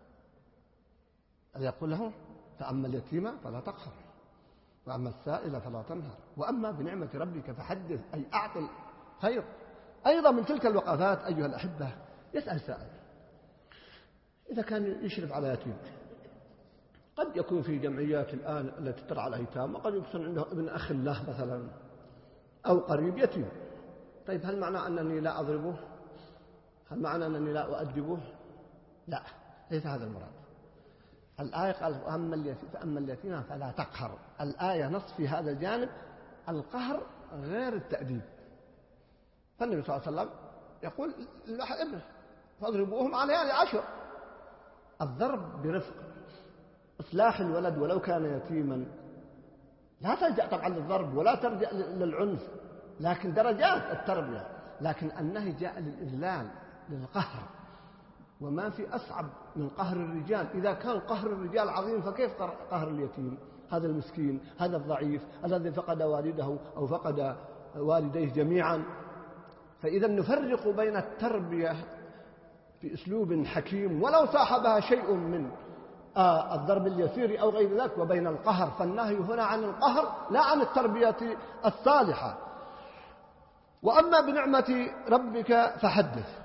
يقول له: فأما اليتيم فلا تقهر، وأما السائل فلا تنهر، وأما بنعمة ربك فحدث، أي أعطل خير. أيضا من تلك الوقفات أيها الأحبة، يسأل سائل إذا كان يشرف على يتيم، قد يكون في جمعيات الآن التي ترعى الأيتام، وقد يكون عنده ابن أخ له مثلا أو قريب يتيم. طيب هل معنى أنني لا أضربه؟ هل معنى أنني لا أؤدبه؟ لا، ليس هذا المراد. الآية قال فأما اليتيم فلا تقهر. الآية نص في هذا الجانب القهر غير التأديب. فالنبي صلى الله عليه وسلم يقول ابنه فاضربوهم عليها 10. الضرب برفق، إصلاح الولد ولو كان يتيما، لا تلجأ طبعا للضرب ولا تلجأ للعنف، لكن درجات التربية. لكن النهي جاء للإذلال، للقهر، وما في أصعب من قهر الرجال. إذا كان قهر الرجال عظيم فكيف قهر اليتيم، هذا المسكين، هذا الضعيف الذي فقد والده أو فقد والديه جميعا. فإذا نفرق بين التربية بأسلوب حكيم ولو صاحبها شيء من الضرب اليسير أو غير ذلك، وبين القهر. فالنهي هنا عن القهر لا عن التربية الصالحة. وأما بنعمة ربك فحدث.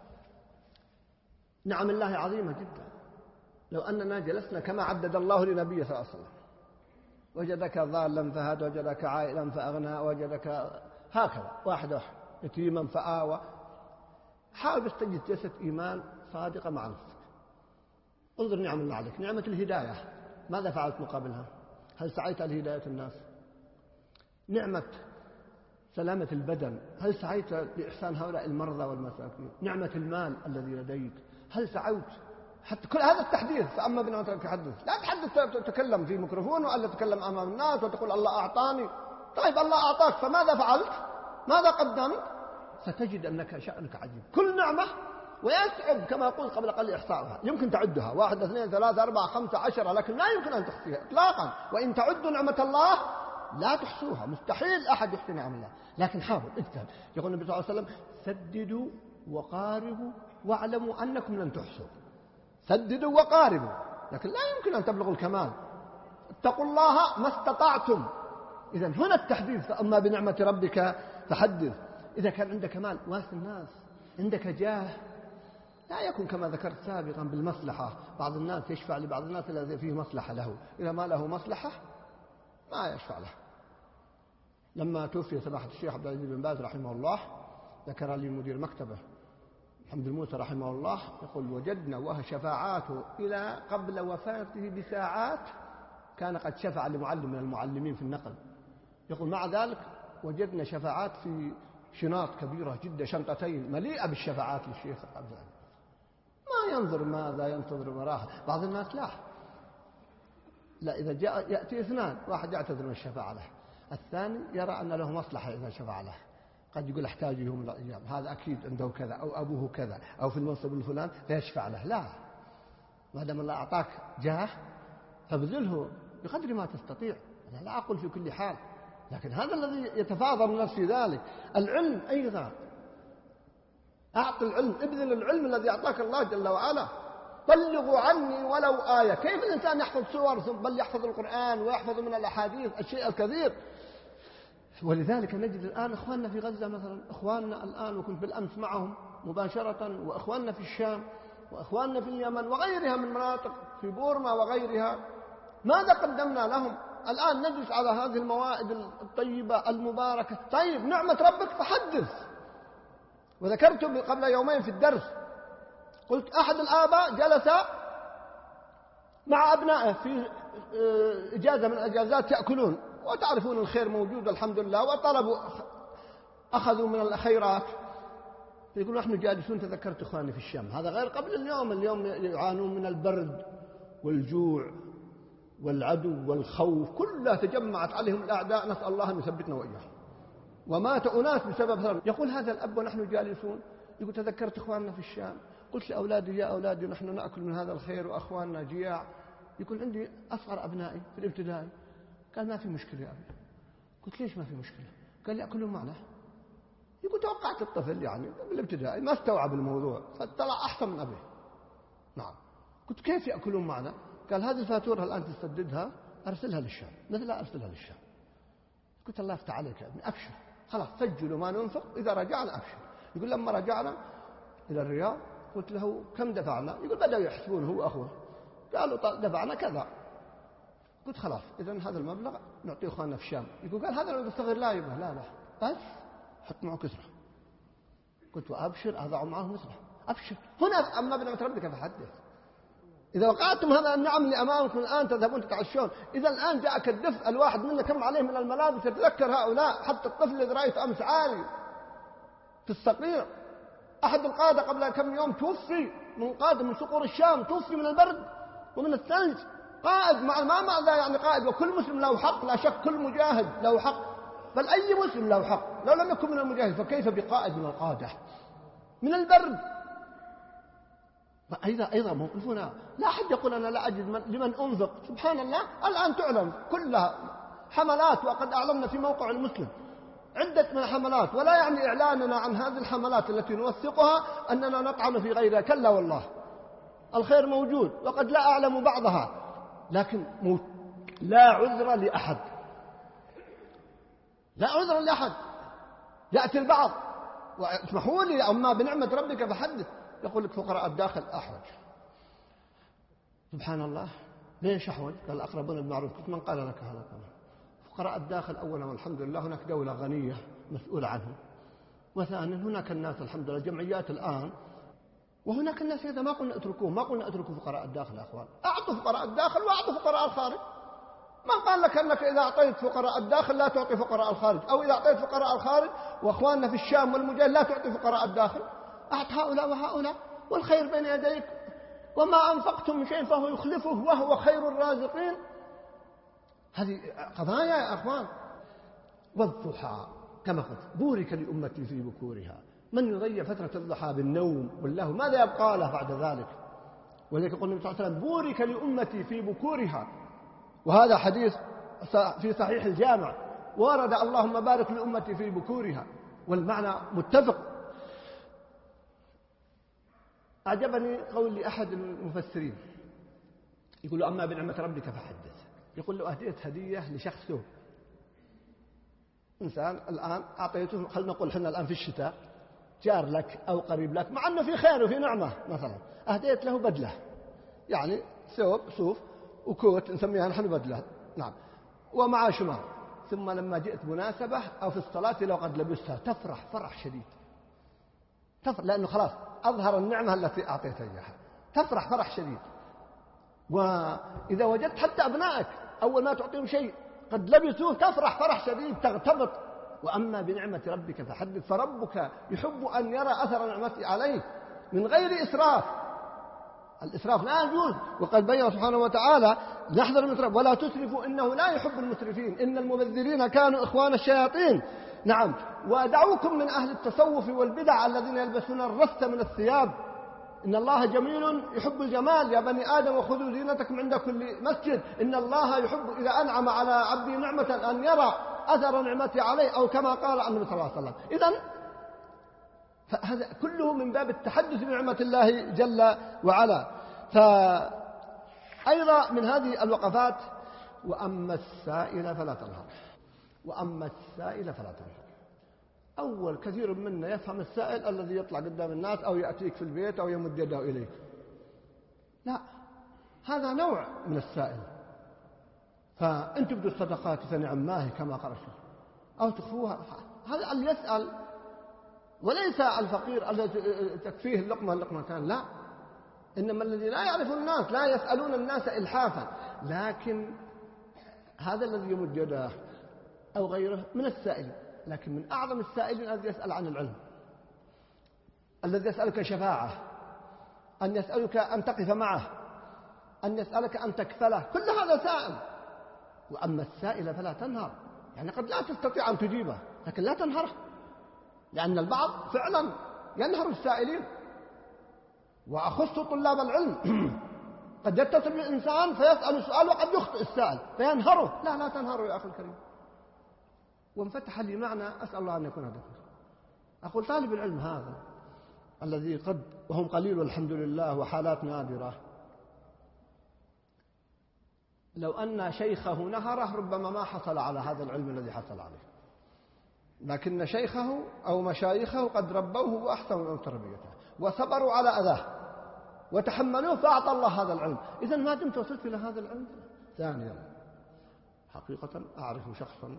نعم الله عظيمة جدا. لو أننا جلسنا كما عدد الله لنبيه صلى الله عليه وسلم: وجدك ضالا فهدى، وجدك عائلا فأغنى، وجدك هكذا واحد واحد، يتيما فآوى. حاول بس تجد جلسة إيمان صادقة مع نفسك. انظر نعم الله عليك. نعمة الهداية ماذا فعلت مقابلها؟ هل سعيت لهداية الناس؟ نعمة سلامة البدن هل سعيت بإحسان هؤلاء المرضى والمساكين؟ نعمة المال الذي لديك هل سعيت؟ حتى كل هذا التحديث. فأما بنعمة ربك فحدث. لا تحدث تتكلم في ميكروفون ولا تتكلم أمام الناس وتقول الله أعطاني. طيب الله أعطاك، فماذا فعلت؟ ماذا قدمت؟ ستجد أنك شأنك عجيب. كل نعمة ويصعب كما يقول قبل قليل إحصاؤها. يمكن تعدها 1 2 3 4 5 10، لكن لا يمكن أن تحصيها إطلاقا. وإن تعدوا نعمة الله لا تحصوها، مستحيل أحد يحصي نعم الله. لكن حاول اجتهد. يقول النبي صلى الله عليه وسلم: سددوا وقاربوا واعلموا أنكم لن تحصوا. سددوا وقاربوا، لكن لا يمكن أن تبلغوا الكمال. اتقوا الله ما استطعتم. إذا هنا التحديث: فأما بنعمة ربك فحدث. إذا كان عندك مال واسع الناس، عندك جاه، لا يكون كما ذكرت سابقا بالمصلحة. بعض الناس يشفع لبعض الناس الذي فيه مصلحة له، إذا ما له مصلحة ما يشفع له. لما توفي سماحة الشيخ عبد العزيز بن باز رحمه الله، ذكر لي مدير مكتبه محمد الموسى رحمه الله، يقول: وجدنا وهو شفاعاته إلى قبل وفاته بساعات كان قد شفع لمعلم من المعلمين في النقل. يقول: مع ذلك وجدنا شفاعات في شناط كبيرة جدا، شنطتين مليئة بالشفاعات للشيخ عبد العزيز. ما ينظر ماذا ينتظر وراها. بعض الناس لا إذا جاء يأتي 2، واحد يعتذر من الشفاعة له، الثاني يرى أن له مصلحة إذا شفع له. قد يقول: أحتاج يوم من الأيام، هذا أكيد عنده كذا أو أبوه كذا أو في المنصب الفلان فيشفع له. لا، ما دام الله أعطاك جاه فابذله بقدر ما تستطيع. أنا لا أقول في كل حال، لكن هذا الذي يتفاضل الناس في ذلك. العلم أيضا، أعط العلم، ابذل العلم الذي أعطاك الله جل وعلا. بلغوا عني ولو آية. كيف الإنسان يحفظ سور بل يحفظ القرآن ويحفظ من الأحاديث الشيء الكثير؟ ولذلك نجد الآن إخواننا في غزة مثلا، إخواننا الآن وكنت بالأمس معهم مباشرة، وإخواننا في الشام، وإخواننا في اليمن وغيرها من مناطق في بورما وغيرها، ماذا قدمنا لهم؟ الآن نجلس على هذه الموائد الطيبة المباركة. طيب نعمة ربك فحدث. وذكرت قبل يومين في الدرس، قلت أحد الآباء جلس مع أبنائه في إجازة من الإجازات يأكلون، وتعرفون الخير موجود الحمد لله، وطلبوا أخذوا من الخيرات. يقولوا: نحن جالسون تذكرت إخواني في الشام. هذا غير قبل اليوم يعانون من البرد والجوع والعدو والخوف، كلها تجمعت عليهم الأعداء، نسأل الله أن يثبتنا وإياهم. ومات أناس بسبب هذا. يقول هذا الأب ونحن جالسون، يقول: تذكرت إخواننا في الشام، قلت لأولادي: يا أولادي نحن نأكل من هذا الخير وأخواننا جياع. يقول: عندي أصغر أبنائي في الابتدائي. قال: ما في مشكلة يا أبي. قلت: ليش ما في مشكلة؟ قال: يأكلون معنا. يقول: توقعت الطفل يعني بالابتدائي ما استوعب الموضوع، فطلع أحسن من أبيه. نعم. قلت: كيف يأكلون معنا؟ قال: هذه الفاتورة الآن تسددها، أرسلها للشام. مثلا أرسلها للشام. قلت: الله يفتح عليك يا ابني، أبشر، خلاص سجلوا ما ننفق، إذا رجعنا أبشر. يقول: لما رجعنا إلى الرياض قلت له: كم دفعنا؟ يقول: بدأوا يحسبون هو أخوه، قالوا: دفعنا كذا. قلت: خلاص إذن هذا المبلغ نعطيه إخواننا في الشام. يقول: قال: هذا المبلغ الصغير لا يبقى، لا بس حط معه كسرة. قلت: وأبشر أضع معه مثله، أبشر. هنا أما بنعمة ربك فحدث. إذا وقعتم هذا النعم اللي أمامكم الآن تذهبون تتعشون، إذا الآن جاءك الدفء، الواحد منا كم عليه من الملابس، يتذكر هؤلاء. حتى الطفل الذي رأيته أمس عالي في الصقيع، أحد القادة قبل كم يوم توفي، من قادة من صقور الشام، توفي من البرد ومن الثلج. قائد مع ما ماذا يعني قائد؟ وكل مسلم له حق، لا شك كل مجاهد له حق، بل أي مسلم له حق لو لم يكن من المجاهد، فكيف بقائد من القادة من البرد؟ أيضا موقفنا، لا أحد يقول أنا لا أجد لمن أنفق. سبحان الله، الآن تعلم كلها حملات، وقد أعلمنا في موقع المسلم عدة من الحملات، ولا يعني إعلاننا عن هذه الحملات التي نوثقها أننا نطعن في غيرها، كلا والله، الخير موجود وقد لا أعلم بعضها، لكن لا عذر لأحد، لا عذر لأحد. يأتي البعض واسمحوا لي أما بنعمة ربك فحدث، يقول لك فقراء الداخل أحوج. سبحان الله، ليش أحوج؟ قال الأقربون بالمعروف. من قال لك هذا الكلام؟ فقراء الداخل أولا والحمد لله هناك دولة غنية مسؤولة عنهم، وثانيا هناك الناس الحمد لله جمعيات الآن، وهناك الناس إذا ما قلنا اتركوهم، ما قلنا اتركوا فقراء الداخل يا أخوان، أعطوا فقراء الداخل وأعطوا فقراء الخارج. ما قال لك أنك إذا أعطيت فقراء الداخل لا تعطي فقراء الخارج، أو إذا أعطيت فقراء الخارج وأخواننا في الشام والمجاهد لا تعطي فقراء الداخل. أعط هؤلاء وهؤلاء، والخير بين يديك، وما أنفقتم من شيء فهو يخلفه وهو خير الرازقين. هذه قضايا يا أخوان. والضحى كما قلت بورك لأمتي في بكورها، من يضيع فترة الضحى بالنوم والله ماذا يبقى له بعد ذلك؟ ولذلك يقول النبي صلى الله عليه وسلم بورك لأمتي في بكورها، وهذا حديث في صحيح الجامع، ورد اللهم بارك لأمتي في بكورها، والمعنى متفق. أعجبني قول لأحد المفسرين يقول له أما بنعمة ربك فحدث، يقول له أهديت هدية لشخص له، إنسان الآن أعطيته، خلينا نقول إحنا الآن في الشتاء، جار لك أو قريب لك مع أنه في خير وفي نعمة، مثلا أهديت له بدلة، يعني ثوب صوف وكوت نسميها نحن بدلة، نعم، ومع شمار، ثم لما جئت مناسبة أو في الصلاة لو قد لبستها تفرح فرح شديد، تفرح لأنه خلاص أظهر النعمة التي أعطيت إياها، تفرح فرح شديد. وإذا وجدت حتى أبنائك أول ما تعطيهم شيء قد لبسوه تفرح فرح شديد، تغتبط. وأما بنعمة ربك فحدث، فربك يحب أن يرى أثر نعمته عليه من غير إسراف. الإسراف لا يجوز، وقد بين سبحانه وتعالى نحذر من الإسراف ولا تسرفوا إنه لا يحب المسرفين إن المبذرين كانوا إخوان الشياطين. نعم، ودعوكم من أهل التصوف والبدع الذين يلبسون الرث من الثياب، إن الله جميل يحب الجمال، يا بني آدم وخذوا زينتكم عند كل مسجد، إن الله يحب إذا أنعم على عبده نعمة أن يرى أثر نعمته عليه، أو كما قال النبي صلى الله عليه وسلم. إذن فهذا كله من باب التحدث بنعمة الله جل وعلا. فأيضا من هذه الوقفات وأما السائل فلا تنهر، وأما السائل فلا تنهر. أول كثير منا يفهم السائل الذي يطلع قدام الناس أو يأتيك في البيت أو يمد يده إليك، لا، هذا نوع من السائل. فأن تبدوا الصدقات فنعماه كما قال الشيخ، أو تخفوها، هذا اللي يسأل، وليس الفقير الذي تكفيه اللقمتان، لا، إنما الذي لا يعرف الناس، لا يسألون الناس إلحافا، لكن هذا الذي يمد يده أو غيره من السائل. لكن من أعظم السائلين الذي يسأل عن العلم، الذي يسألك شفاعة، أن يسألك أن تقف معه، أن يسألك أن تكفله، كل هذا سائل. وأما السائل فلا تنهر، يعني قد لا تستطيع أن تجيبه لكن لا تنهره، لأن البعض فعلا ينهر السائلين، وأخص طلاب العلم قد يتصل بالإنسان فيسأل سؤال وقد يخطئ السائل فينهره، لا تنهره يا أخي الكريم. وانفتح لي معنى أسأل الله أن يكون هذا. أقول طالب العلم هذا الذي قد وهم قليل والحمد لله وحالات نادرة، لو أن شيخه نهره ربما ما حصل على هذا العلم الذي حصل عليه، لكن شيخه أو مشايخه قد ربوه وأحسنوا من تربيته وصبروا على أذاه وتحملوه فأعطى الله هذا العلم. إذن ما دمت وصلت إلى هذا العلم. ثانيا، حقيقة أعرف شخصا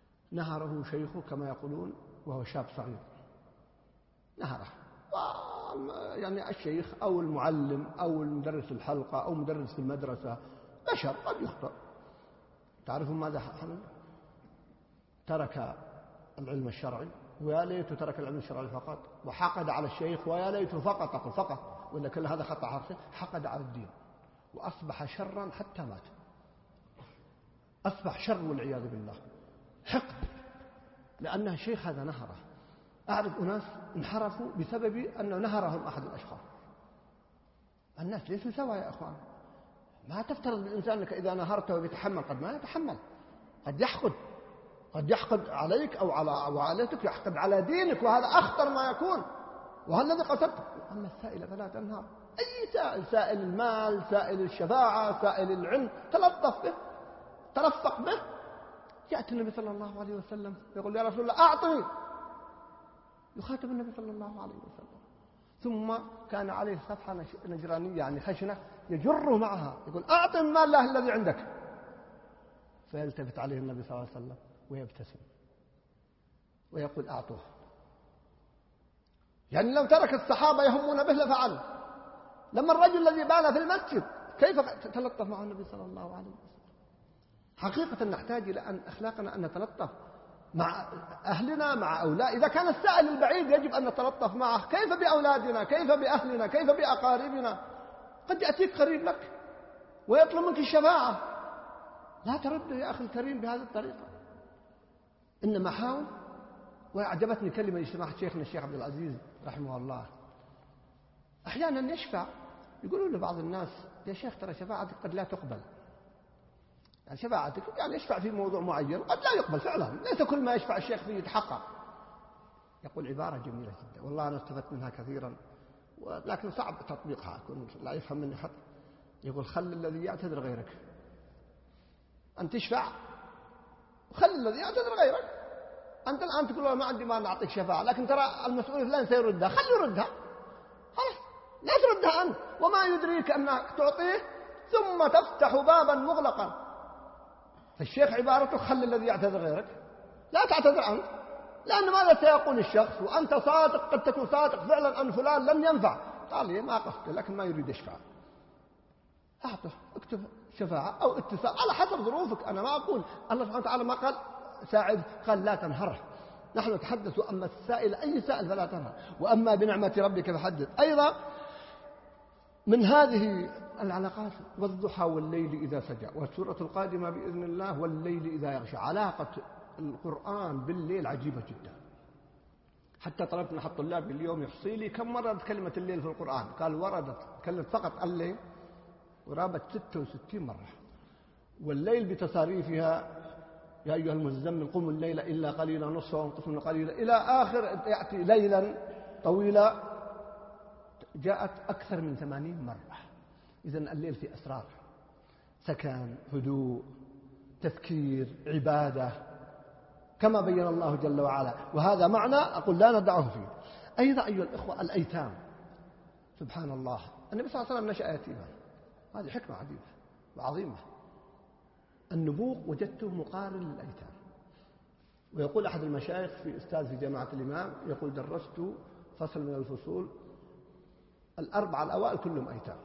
نهره شيخه كما يقولون وهو شاب صغير، نهره يعني الشيخ أو المعلم أو المدرس الحلقة أو مدرس في المدرسة بشر قد يخطئ. تعرفون ماذا حصل؟ ترك العلم الشرعي، ويا ليته ترك العلم الشرعي فقط، وحقد على الشيخ، ويا ليته فقط، أقول فقط ولا كل هذا خطأ حرفي، حقد على الدين وأصبح شرا حتى مات. أصبح شر والعياذ بالله، حقد، لأن الشيخ هذا نهره. أعرف أناس انحرفوا بسبب أنه نهرهم أحد الأشخاص. الناس ليسوا سوا يا أخوان. ما تفترض بالإنسان أنك إذا نهرته ويتحمل، قد ما يتحمل، قد يحقد عليك أو على عائلتك، يحقد على دينك، وهذا أخطر ما يكون، وهل الذي قصدت. أما السائل فلا تنهر. أي سائل، سائل المال، سائل الشفاعة، سائل العلم، تلطف به، ترفق به. يأتي النبي صلى الله عليه وسلم يقول يا رسول الله أعطني، يخاطب النبي صلى الله عليه وسلم. ثم كان عليه صفحة نجرانية يعني خشنة يجره معها، يقول أعطي المال الله الذي عندك. فيلتفت عليه النبي صلى الله عليه وسلم ويبتسم ويقول أعطوه. يعني لو ترك الصحابة يهمون به لفعلوا. لما الرجل الذي بال في المسجد كيف تلطف معه النبي صلى الله عليه وسلم. حقيقة نحتاج إلى أن أخلاقنا أن نتلطف مع أهلنا، مع أولاد. إذا كان السائل البعيد يجب أن نتلطف معه، كيف بأولادنا، كيف بأهلنا، كيف بأقاربنا. قد يأتيك قريب لك ويطلب منك الشفاعة، لا ترده يا أخي الكريم بهذه الطريقة. إنما حاول. وأعجبتني كلمة لسماحة شيخنا الشيخ عبد العزيز رحمه الله، أحيانا يشفع، يقولون لبعض الناس يا شيخ ترى شفاعتك قد لا تقبل. يعني شفاعتك يعني يشفع في موضوع معين قد لا يقبل فعلا، ليس كل ما يشفع الشيخ فيه يتحقق. يقول عبارة جميلة جدا والله أنا استفدت منها كثيرا، لكن صعب تطبيقها، يكون لا يفهم مني حد. يقول خل الذي يعتذر غيرك. أنت تشفع وخل الذي يعتذر غيرك. أنت الآن تقول ما عندي ما نعطيك شفاعة، لكن ترى المسؤول فلان سيردها، خل يردها، خلاص لا تردها أنت. وما يدريك أنك تعطيه ثم تفتح بابا مغلقا. فالشيخ عبارته خل الذي يعتذر غيرك، لا تعتذر أنت، لأن ماذا سيقول الشخص وأنت صادق، قد تكون صادق فعلا أن فلان لم ينفع، قال لي ما قصده لكن ما يريد يشفع. أعطه، اكتب شفاعة أو اتصال على حسب ظروفك. أنا ما أقول الله سبحانه وتعالى ما قال ساعد، قال لا تنهره. نحن نتحدث أما السائل أي سائل فلا تنهر، وأما بنعمة ربك فحدث. أيضا من هذه العلاقات والضحى والليل إذا سجى، والسورة القادمة بإذن الله والليل إذا يغشى. علاقة القرآن بالليل عجيبة جدا. حتى طلبت من أحد الطلاب اليوم يحصي لي كم مرة كلمة الليل في القرآن. قال وردت كلمة فقط الليل ورابت 66 مرة. والليل بتصاريفها يا أيها المزمل قم الليل إلا قليلا نصفه وانقص منه قليلا إلى آخر، يأتي ليلا طويلا جاءت أكثر من 80 مرة. إذن الليل في أسرار، سكن، هدوء، تفكير، عبادة، كما بين الله جل وعلا. وهذا معنى أقول لا ندعه فيه. أيضا أيها الإخوة الأيتام، سبحان الله، النبي صلى الله عليه وسلم نشأ يتيما، هذه حكمة عجيبة وعظيمة. النبوغ وجدته مقارن للأيتام. ويقول أحد المشايخ في أستاذ في جامعة الإمام، يقول درست فصل من الفصول الأربعة الأوائل كلهم أيتام.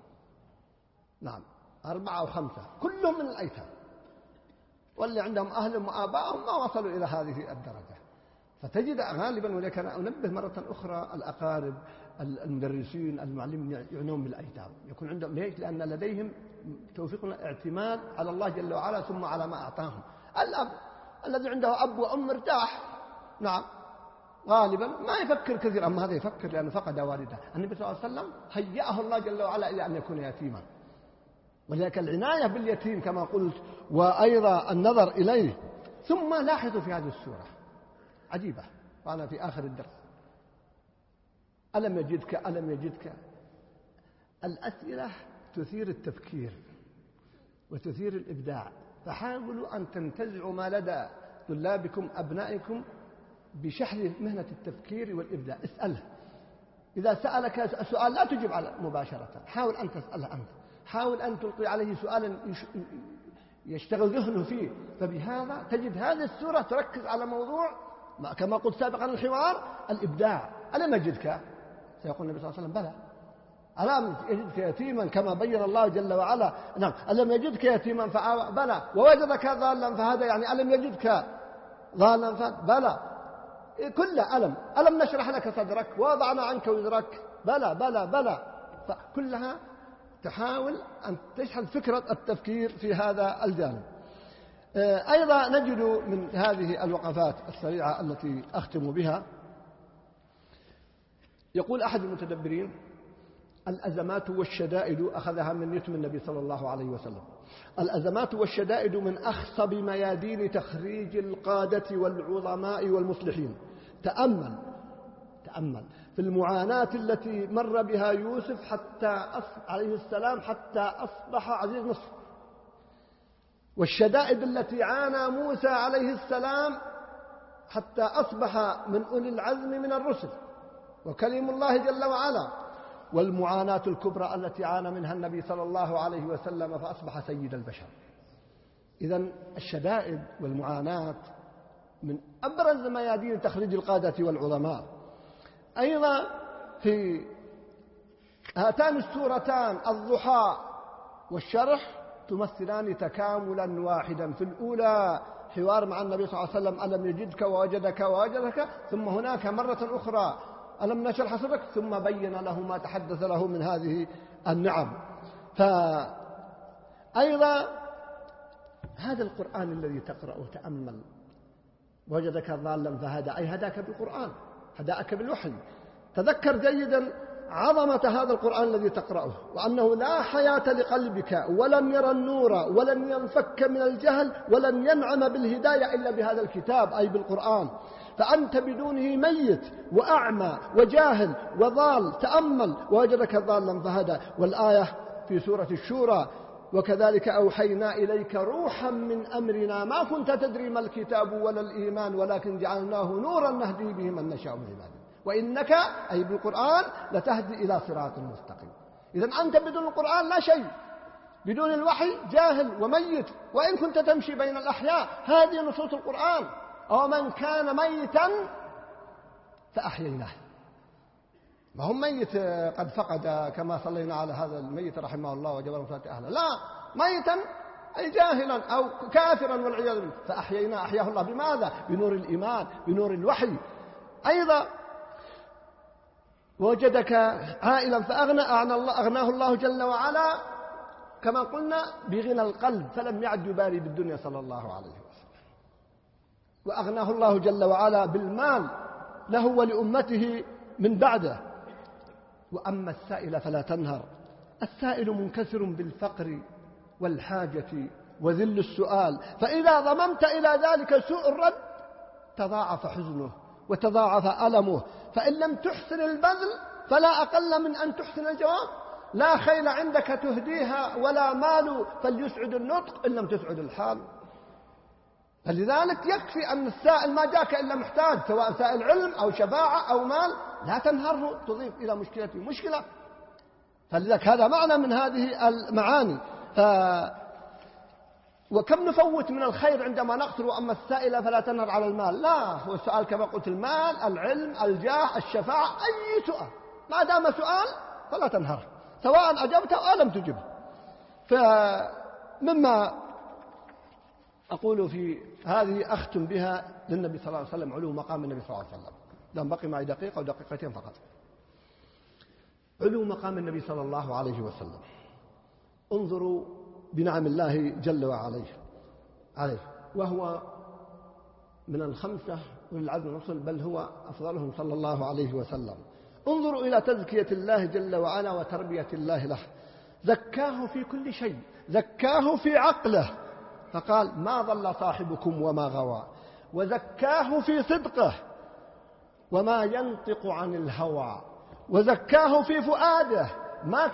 نعم 4 أو 5 كلهم من الأيتام، واللي عندهم أهلهم وآبائهم ما وصلوا إلى هذه الدرجة. فتجد غالبا، ولكن أنا أنبه مرة أخرى الأقارب المدرسين المعلمين يعنون بالأيتام، يكون عندهم ليش؟ لأن لديهم توفيقنا اعتماد على الله جل وعلا ثم على ما أعطاهم. الأب الذي عنده أب وأم مرتاح، نعم غالبا ما يفكر كثيرا، أما هذا يفكر لأنه فقد والده. النبي صلى الله عليه وسلم هيأه الله جل وعلا إلى أن يكون يتيما، ولذلك العناية باليتيم كما قلت، وأيضا النظر إليه. ثم لاحظوا في هذه السورة عجيبة، وأنا في آخر الدرس، ألم يجدك. الأسئلة تثير التفكير وتثير الإبداع، فحاولوا أن تنتزعوا ما لدى طلابكم أبنائكم بشحذ مهنة التفكير والإبداع. اسأله، إذا سألك سؤال لا تجب على مباشرة، حاول أن تسأله أنت، حاول أن تلقي عليه سؤالا يشتغل ذهنه فيه. فبهذا تجد هذه السورة تركز على موضوع كما قلت سابقا الحوار، الإبداع. ألم يجدك سيقول النبي صلى الله عليه وسلم: بلى. ألم يجدك يتيما كما بين الله جل وعلا؟ نعم. ألم يجدك يتيما فآوى؟ بلى. ووجدك ضالا فهدى، يعني ألم يجدك ضالا فهدى؟ بلى. كلها ألم نشرح لك صدرك ووضعنا عنك وزرك؟ بلى بلى بلى. فكلها تحاول أن تشحذ فكرة التفكير في هذا الجانب. أيضا نجد من هذه الوقفات السريعة التي أختم بها، يقول أحد المتدبرين: الأزمات والشدائد أخذها من يتم النبي صلى الله عليه وسلم. الأزمات والشدائد من أخصب ميادين تخريج القادة والعظماء والمصلحين. تأمل في المعاناة التي مر بها يوسف عليه السلام حتى أصبح عزيز مصر، والشدائد التي عانى موسى عليه السلام حتى أصبح من أولي العزم من الرسل وكلم الله جل وعلا، والمعاناة الكبرى التي عانى منها النبي صلى الله عليه وسلم فأصبح سيد البشر. إذن الشدائد والمعاناة من أبرز ميادين تخريج القادة والعظماء. أيضا في هاتان السورتان الضحى والشرح تمثلان تكاملا واحدا. في الأولى حوار مع النبي صلى الله عليه وسلم: ألم يجدك ووجدك، ثم هناك مرة أخرى: ألم نشرح صدرك، ثم بين له ما تحدث له من هذه النعم. فأيضا هذا القرآن الذي تقرأ وتأمل: وجدك ضالا فهدى، أي هداك بالقرآن، هداك بالوحي. تذكر جيدا عظمة هذا القرآن الذي تقرأه، وأنه لا حياة لقلبك ولن يرى النور ولن ينفك من الجهل ولن ينعم بالهداية إلا بهذا الكتاب، أي بالقرآن. فأنت بدونه ميت وأعمى وجاهل وضال. تأمل: ووجدك ضالا فهدى. والآية في سورة الشورى: وكذلك أوحينا إليك روحا من أمرنا ما كنت تدري ما الكتاب ولا الإيمان ولكن جعلناه نورا نهدي به من نشاء من عبادنا وإنك أي بالقرآن لتهدي إلى صراط مستقيم. إذن أنت بدون القرآن لا شيء، بدون الوحي جاهل وميت، وإن كنت تمشي بين الأحياء. هذه نصوص القرآن: أو من كان ميتا فأحييناه. ما هم ميت قد فقد كما صلينا على هذا الميت رحمه الله وجبر مفاتيح أهله، لا، ميتا أي جاهلا أو كافرا والعياذ بالله. فأحييناه، أحياه الله بماذا؟ بنور الإيمان، بنور الوحي. أيضا وجدك عائلا فأغنى، أغناه الله جل وعلا كما قلنا بغنى القلب، فلم يعد يبالي بالدنيا صلى الله عليه وسلم. وأغناه الله جل وعلا بالمال له ولأمته من بعده. وأما السائل فلا تنهر. السائل منكسر بالفقر والحاجة وذل السؤال، فإذا ضممت إلى ذلك سوء الرد تضاعف حزنه وتضاعف ألمه. فإن لم تحسن البذل فلا أقل من أن تحسن الجواب. لا خيل عندك تهديها ولا مال فليسعد النطق إن لم تسعد الحال. فلذلك يكفي أن السائل ما جاك إلا محتاج، سواء سائل علم أو شفاعة أو مال، لا تنهره، تضيف إلى مشكلته مشكلة. فلذلك هذا معنى من هذه المعاني. وكم نفوت من الخير عندما نقتل. وأما السائل فلا تنهر على المال، لا، هو السؤال كما قلت: المال، العلم، الجاه، الشفاعة، أي سؤال ما دام سؤال فلا تنهره، سواء أجبته أو لم تجبه. فمما أقول في هذه أختم بها للنبي صلى الله عليه وسلم: علو مقام النبي صلى الله عليه وسلم. لم بقي معي دقيقة أو دقيقتين فقط. علو مقام النبي صلى الله عليه وسلم. انظروا بنعم الله جل وعلا عليه، وهو من الخمسة والعدل الرسل، بل هو أفضلهم صلى الله عليه وسلم. انظروا إلى تزكية الله جل وعلا وتربية الله له. زكاه في كل شيء، زكاه في عقله فقال: ما ضل صاحبكم وما غوى. وزكاه في صدقه وما ينطق عن الهوى. وزكاه في فؤاده، ما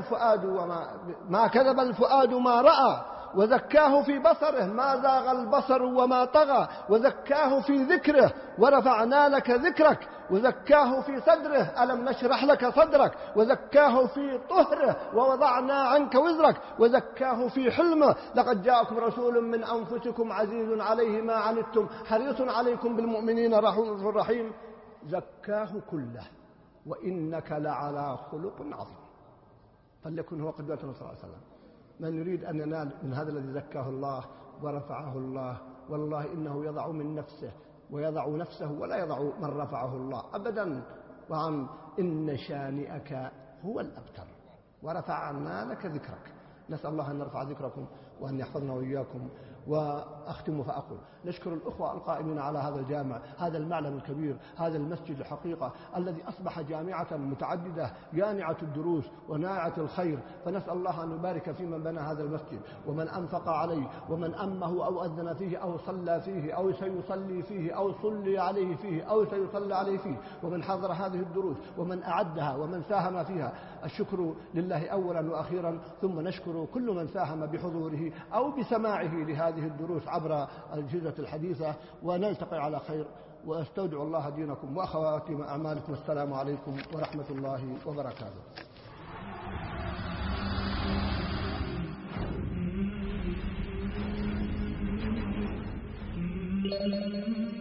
كذب الفؤاد ما رأى. وزكاه في بصره، ما زاغ البصر وما طغى. وزكاه في ذكره، ورفعنا لك ذكرك. وزكاه في صدره، ألم نشرح لك صدرك. وزكاه في طهره، ووضعنا عنك وزرك. وزكاه في حلمه، لقد جاءكم رسول من أنفسكم عزيز عليه ما عنتم حريص عليكم بالمؤمنين رؤوف رحيم. زكاه كله وإنك لعلى خلق عظيم. فليكن هو قدوتنا صلى الله عليه وسلم. من يريد أن ينال من هذا الذي زكاه الله ورفعه الله، والله إنه يضع من نفسه ويضع نفسه ولا يضع من رفعه الله أبدا. وعن إن شانئك هو الأبتر ورفعنا لك ذكرك. نسأل الله أن نرفع ذكركم وأن يحفظنا وإياكم. وأختم فأقول نشكر الأخوة القائمين على هذا الجامع، هذا المعلم الكبير، هذا المسجد الحقيقة الذي أصبح جامعة متعددة يانعة الدروس وناعة الخير. فنسأل الله أن يبارك في من بنى هذا المسجد ومن أنفق عليه ومن أمه أو أذن فيه أو صلى فيه أو سيصلي فيه أو صلي عليه فيه أو سيصلى عليه فيه، ومن حضر هذه الدروس ومن أعدها ومن ساهم فيها. الشكر لله أولا وأخيرا، ثم نشكر كل من ساهم بحضوره أو بسماعه لهذه الدروس عبر الأجهزة الحديثة. ونلتقي على خير، وأستودع الله دينكم وأخواتم أعمالكم. السلام عليكم ورحمة الله وبركاته.